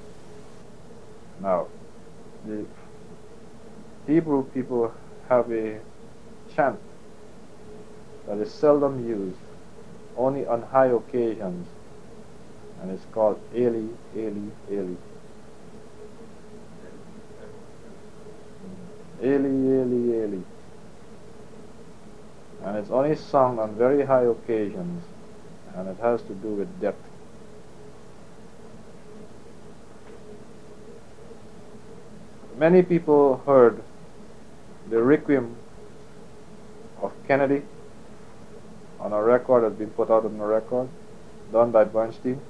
Now, the Hebrew people have a chant that is seldom used, only on high occasions, and it's called Eli, Eli, Eli. Eli, Eli, Eli. And it's only sung on very high occasions, and it has to do with depth. Many people heard the Requiem of Kennedy on a record that's been put out on a record done by Bernstein.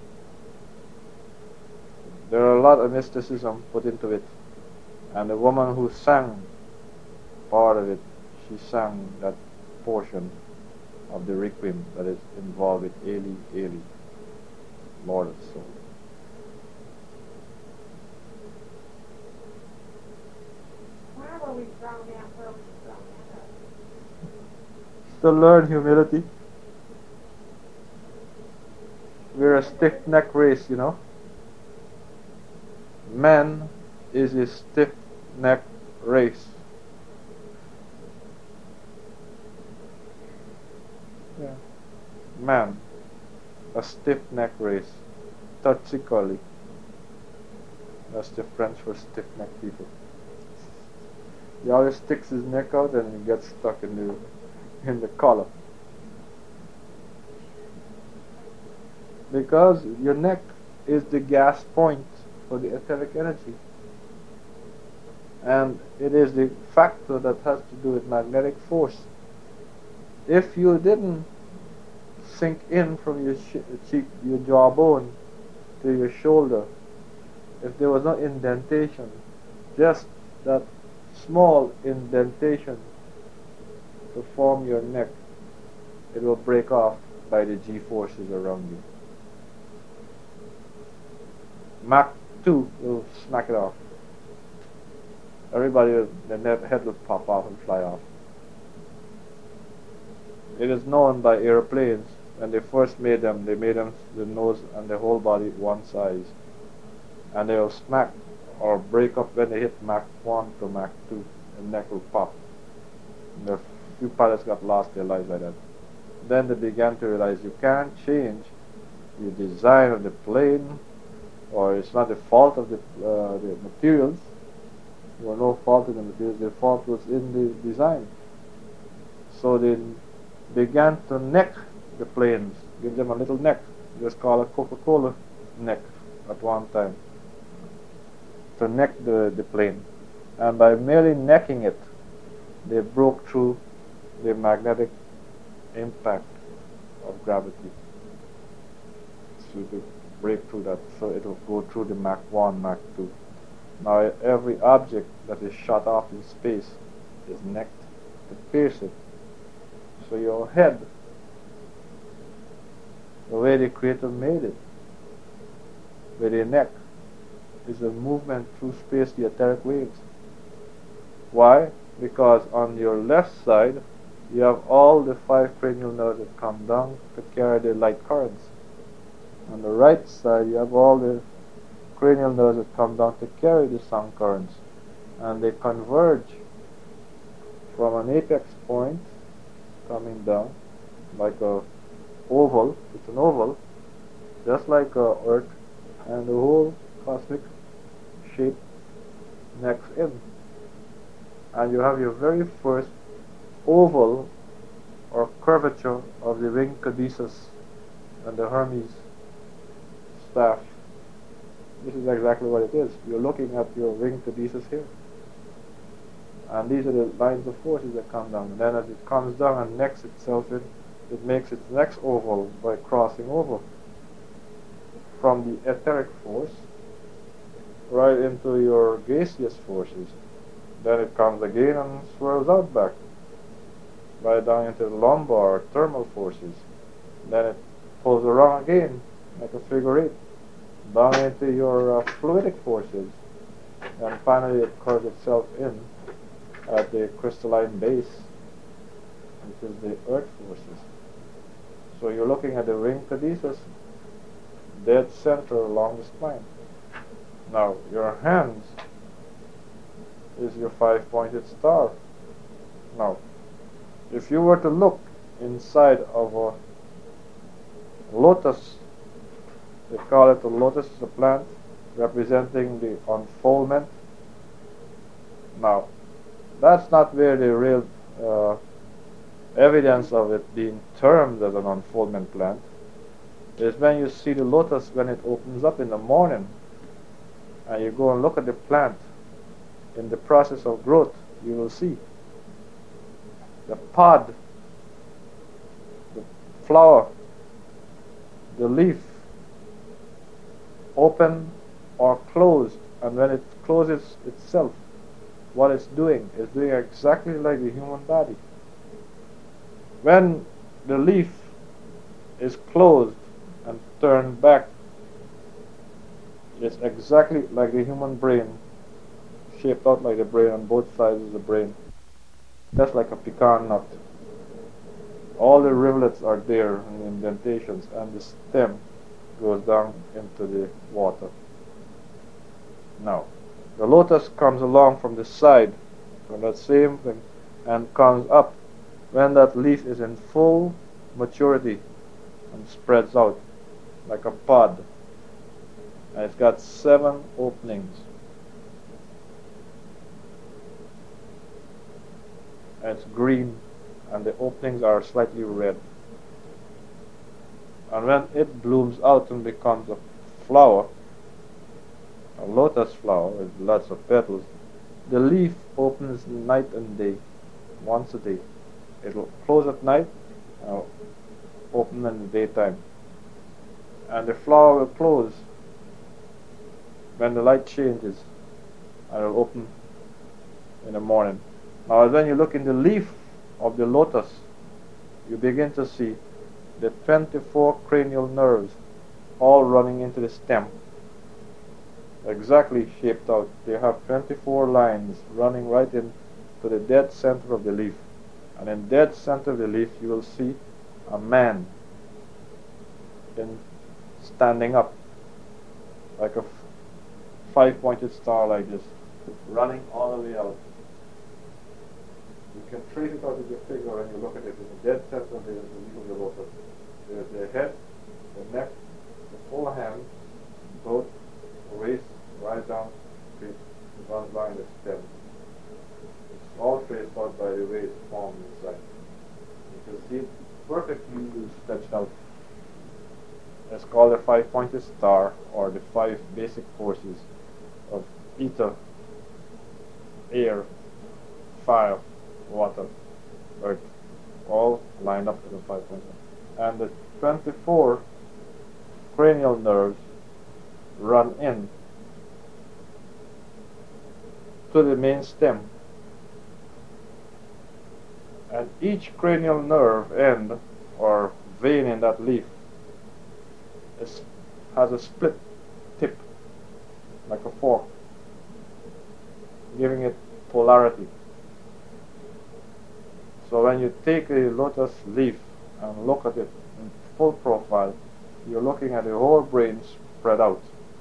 There are a lot of mysticism put into it, and the woman who sang part of it, she sang that portion of the Requiem that is involved with Eli, Eli, Lord of the soul. Why were we thrown out? Where were we thrown out of? To learn humility. We're a stiff-necked race, you know. Man is a stiff-necked race. Yeah. Man, a stiff neck race. Torticollis. That's the French for stiff necked people. He always sticks his neck out and he gets stuck in the in the collar. Because your neck is the gas point for the etheric energy. And it is the factor that has to do with magnetic force. If you didn't sink in from your cheek, your jawbone to your shoulder, if there was no indentation, just that small indentation to form your neck, it will break off by the G-forces around you. Mach two will smack it off. Everybody, the head will pop off and fly off. It is known by airplanes, when they first made them, they made them the nose and the whole body one size. And they will smack or break up when they hit Mach one to Mach two. The neck will pop. And a few pilots got lost their lives like that. Then they began to realize you can't change the design of the plane, or it's not the fault of the, uh, the materials. There was no fault in the materials. The fault was in the design. So they began to neck the planes, give them a little neck. Just call it Coca-Cola neck at one time. To neck the, the plane. And by merely necking it, they broke through the magnetic impact of gravity. So they break through that, so it will go through the Mach one, Mach two. Now every object that is shot off in space is necked to pierce it. So your head, the way the Creator made it, with a neck, is a movement through space, the etheric waves. Why? Because on your left side, you have all the five cranial nerves that come down to carry the light currents. On the right side, you have all the cranial nerves that come down to carry the sound currents. And they converge from an apex point coming down like a oval. It's an oval, just like uh, Earth, and the whole cosmic shape necks in. And you have your very first oval or curvature of the ring caduceus and the Hermes staff. This is exactly what it is. You're looking at your ring caduceus here. And these are the lines of forces that come down. And then as it comes down and necks itself in, it makes its next oval by crossing over from the etheric force right into your gaseous forces. Then it comes again and swirls out back, right down into the lumbar thermal forces. Then it pulls around again, like a figure eight, down into your uh, fluidic forces. And finally it curves itself in at the crystalline base, which is the earth forces. So you're looking at the ring caduceus, dead center along the spine. Now your hands is your five-pointed star. Now, if you were to look inside of a lotus, they call it a lotus, a plant representing the unfoldment. Now, that's not where the real uh, evidence of it being termed as an unfoldment plant. Is when you see the lotus when it opens up in the morning, and you go and look at the plant in the process of growth, you will see the pod, the flower, the leaf open or closed, and when it closes itself, what it's doing is doing exactly like the human body. When the leaf is closed and turned back, it's exactly like the human brain, shaped out like the brain on both sides of the brain, just like a pecan nut. All the rivulets are there and the indentations, and the stem goes down into the water. Now, the lotus comes along from the side from that same thing, and comes up when that leaf is in full maturity and spreads out like a pod. And it's got seven openings. And it's green, and the openings are slightly red. And when it blooms out and becomes a flower, a lotus flower with lots of petals, the leaf opens night and day, once a day. It will close at night and open in the daytime. And the flower will close when the light changes, and it will open in the morning. Now when you look in the leaf of the lotus, you begin to see the twenty-four cranial nerves all running into the stem, exactly shaped out. They have twenty-four lines running right into the dead center of the leaf. And in dead center of the leaf you will see a man in standing up like a f- five-pointed star like this, running all the way out. You can trace it out with your finger when you look at it. In the dead center of the leaf of the lotus, there's the head, the neck, the full hand, both waist, right down, straight, one line is stem. It's all traced out by the way it's formed inside. You can see it perfectly stretched out. It's called the five-pointed star, or the five basic forces of ether, air, fire, water, earth, all lined up to the five points. And the twenty-four cranial nerves run in to the main stem. And each cranial nerve end or vein in that leaf is, has a split tip, like a fork, giving it polarity. So when you take a lotus leaf and look at it in full profile, you're looking at the whole brain spread out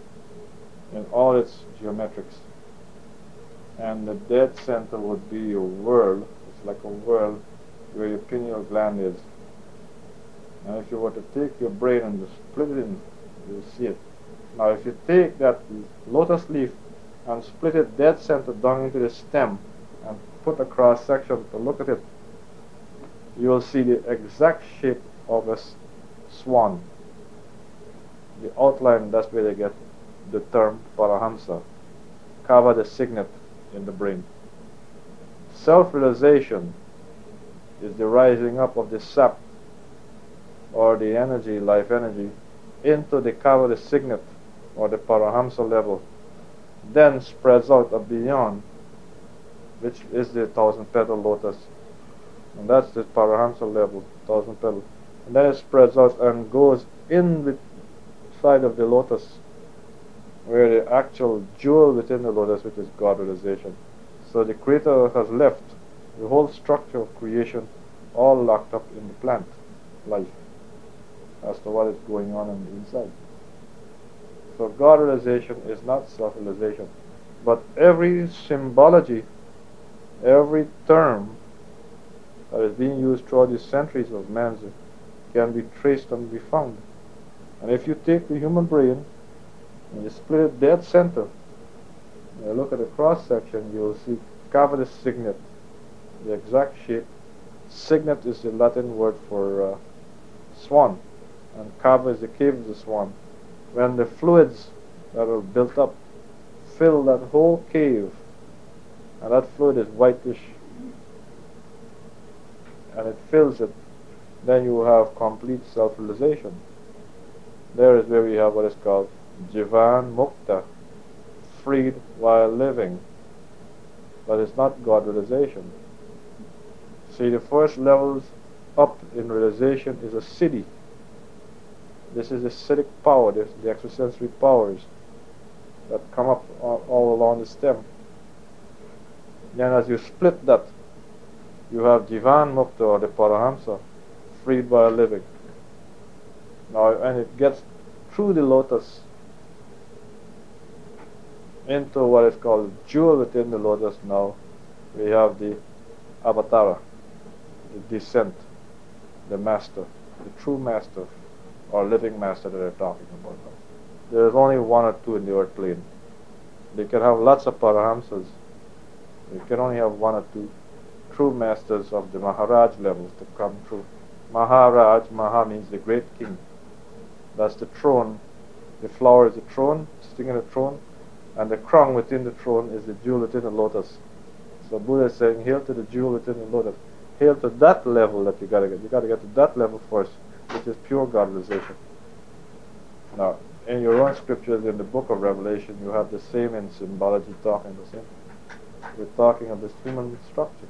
in all its geometrics. And the dead center would be a whirl. It's like a whirl where your pineal gland is. And if you were to take your brain and just split it in, you'll see it. Now if you take that lotus leaf and split it dead center down into the stem and put a cross section to look at it, you will see the exact shape of a s- swan. The outline, that's where they get the term Parahamsa, kava the signet in the brain. Self-realization is the rising up of the sap, or the energy, life energy, into the kava the signet, or the Parahamsa level, then spreads out a beyond, which is the thousand petal lotus. And that's the Parahamsa level, thousand petal. And then it spreads out and goes in the side of the lotus, where the actual jewel within the lotus, which is God realization. So the Creator has left the whole structure of creation all locked up in the plant life as to what is going on on the inside. So God realization is not self-realization, but every symbology, every term that is being used throughout the centuries of man's can be traced and be found. And if you take the human brain and you split it dead center, and you look at the cross section, you will see kava the signet, the exact shape. Signet is the Latin word for uh, swan, and kava is the cave of the swan. When the fluids that are built up fill that whole cave, and that fluid is whitish, and it fills it, then you have complete self-realization. There is where we have what is called Jivan Mukta, freed while living. But it's not God realization. See, the first levels up in realization is a siddhi. This is the siddhic power, this, the extrasensory powers that come up all, all along the stem. Then as you split that, you have Jivan Mukta, or the Parahamsa, freed while living. Now, and it gets through the lotus into what is called jewel within the lotus now, we have the Avatara, the descent, the master, the true master, or living master that they're talking about now. There's only one or two in the earth plane. They can have lots of Parahamsas. They can only have one or two true masters of the Maharaj levels to come through. Maharaj, Maha means the great king. That's the throne. The flower is the throne, sitting in the throne, and the crown within the throne is the jewel within the lotus. So Buddha is saying, hail to the jewel within the lotus. Hail to that level that you gotta get. You gotta get to that level first, which is pure godization. Now, in your own scriptures in the book of Revelation, you have the same in symbology talking the same. We're talking of this human structure.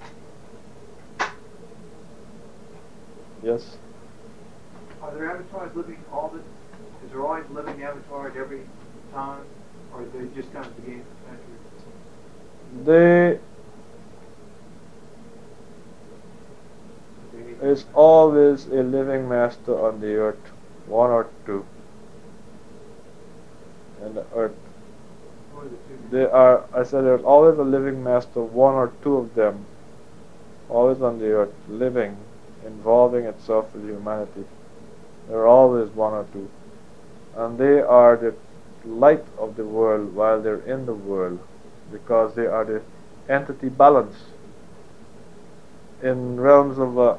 Yes? Are there avatars living all the, is there always living avatar at every time, or they just kind of begin after? They is always a living master on the earth, one or two. In the earth. What are the two? They are, I said, there's always a living master, one or two of them, always on the earth, living, involving itself with humanity. There are always one or two. And they are the light of the world while they're in the world, because they are the entity balance. In realms of, uh,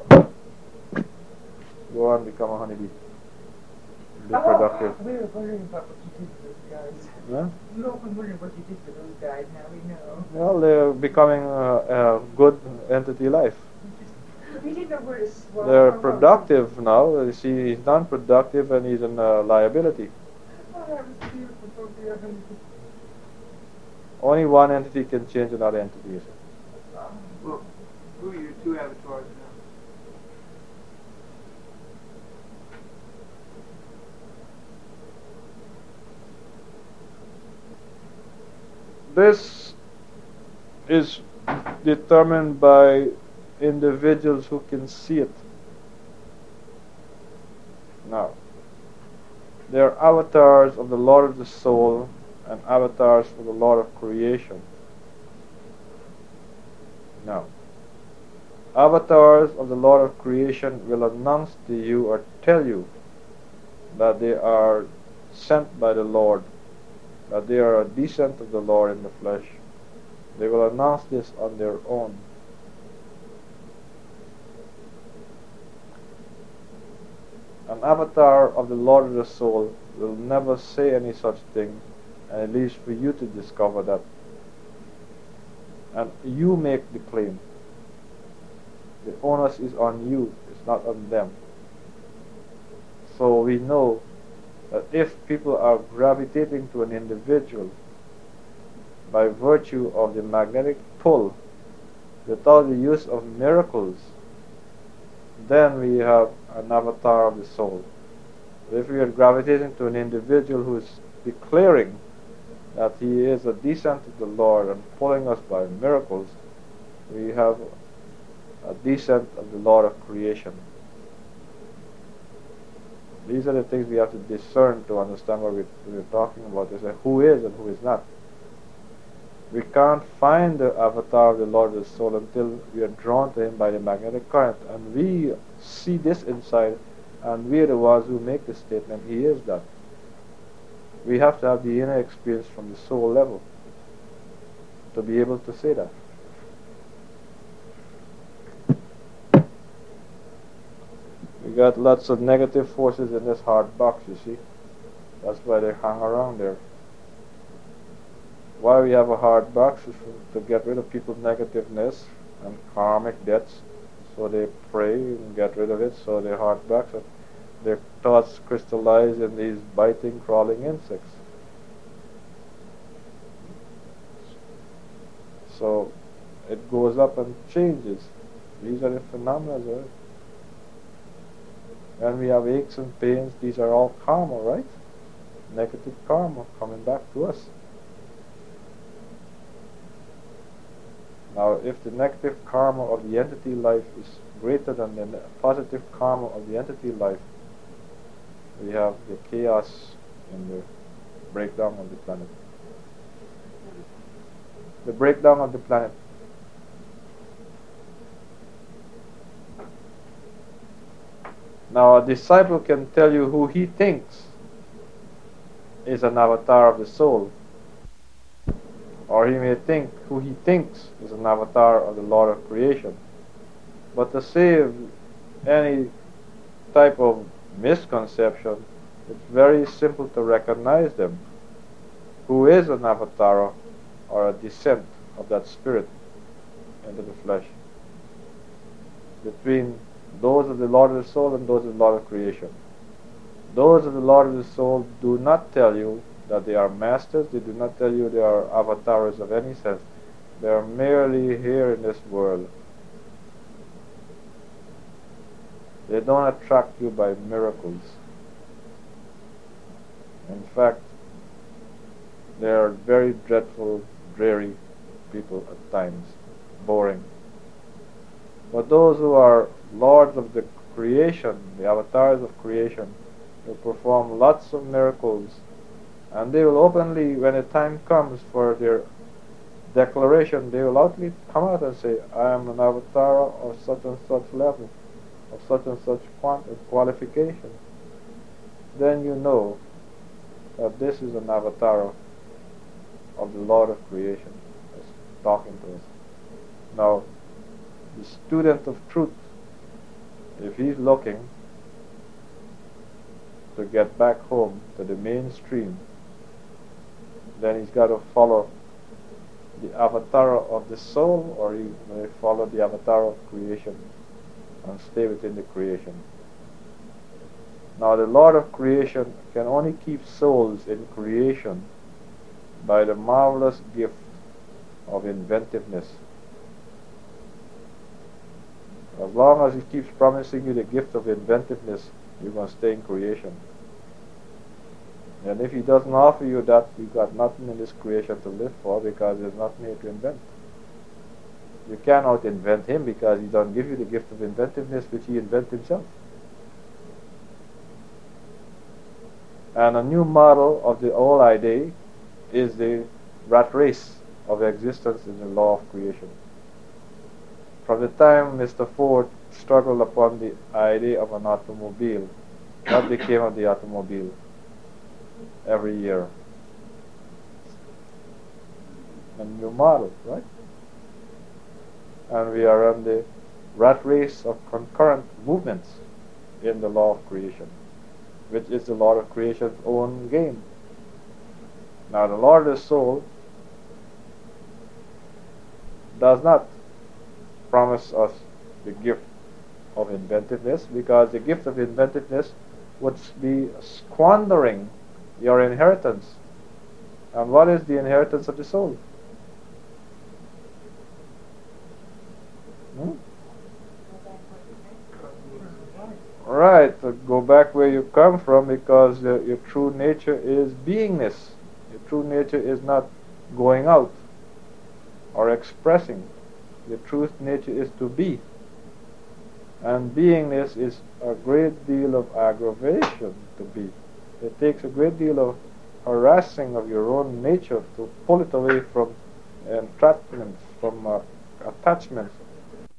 go on, become a honeybee. Be productive. We were wondering about what you did for those guys. Yeah? We were often wondering what you did for those guys. Now we know. Well, they're becoming a, a good entity life. We didn't know where to swallow. They're productive now. You see, he's non-productive and he's in uh, liability. Oh, that was beautiful. So beautiful. Only one entity can change another entity. Well, who are your two avatars now? This is determined by individuals who can see it. Now, there are avatars of the Lord of the Soul and avatars for the Lord of Creation. Now, avatars of the Lord of Creation will announce to you or tell you that they are sent by the Lord, that they are a descent of the Lord in the flesh. They will announce this on their own. An avatar of the Lord of the Soul will never say any such thing, and it leaves for you to discover that. And you make the claim. The onus is on you, it's not on them. So we know that if people are gravitating to an individual by virtue of the magnetic pull without the use of miracles, then we have an avatar of the soul. But if we are gravitating to an individual who is declaring that he is a descent of the Lord and pulling us by miracles, we have a descent of the Lord of creation. These are the things we have to discern to understand what we, we're talking about. Is like who is and who is not. We can't find the avatar of the Lord of the Soul until we are drawn to him by the magnetic current, and we see this inside, and we are the ones who make the statement, he is that. We have to have the inner experience from the soul level to be able to say that. We got lots of negative forces in this hard box, you see. That's why they hang around there. Why we have a hard box is to get rid of people's negativeness and karmic debts. So they pray and get rid of it, so their hard box, their thoughts crystallize in these biting, crawling insects. So it goes up and changes. These are the phenomena, right? When we have aches and pains, these are all karma, right? Negative karma coming back to us. Now, if the negative karma of the entity life is greater than the positive karma of the entity life, we have the chaos in the breakdown of the planet. The breakdown of the planet. Now, a disciple can tell you who he thinks is an avatar of the soul, or he may think who he thinks is an avatar of the Lord of creation. But to save any type of misconception, it's very simple to recognize them. Who is an avatar or a descent of that spirit into the flesh? Between those of the Lord of the soul and those of the Lord of creation. Those of the Lord of the soul do not tell you that they are masters. They do not tell you they are avatars of any sense. They are merely here in this world. They don't attract you by miracles. In fact, they are very dreadful, dreary people at times, boring. But those who are lords of the creation, the avatars of creation, will perform lots of miracles, and they will openly, when the time comes for their declaration, they will outly come out and say, I am an avatar of such and such level, of such and such qualification. Then you know that this is an avatar of the Lord of creation that's talking to us. Now, the student of truth, if he's looking to get back home to the mainstream, then he's got to follow the avatar of the soul, or he may follow the avatar of creation and stay within the creation. Now, the Lord of creation can only keep souls in creation by the marvelous gift of inventiveness. As long as he keeps promising you the gift of inventiveness, you're going to stay in creation. And if he doesn't offer you that, you've got nothing in this creation to live for, because there's nothing here to invent. You cannot invent him, because he doesn't give you the gift of inventiveness which he invented himself. And a new model of the old idea is the rat race of existence in the law of creation. From the time Mister Ford struggled upon the idea of an automobile, what became of the automobile every year? A new model, right? And we are on the rat race of concurrent movements in the law of creation, which is the Lord of creation's own game. Now, the Lord of the soul does not promise us the gift of inventiveness, because the gift of inventiveness would be squandering your inheritance. And what is the inheritance of the soul? Hmm? Right, to go back where you come from, because uh, your true nature is beingness. Your true nature is not going out or expressing. Your true nature is to be. And beingness is a great deal of aggravation to be. It takes a great deal of harassing of your own nature to pull it away from entrapments, from uh, attachments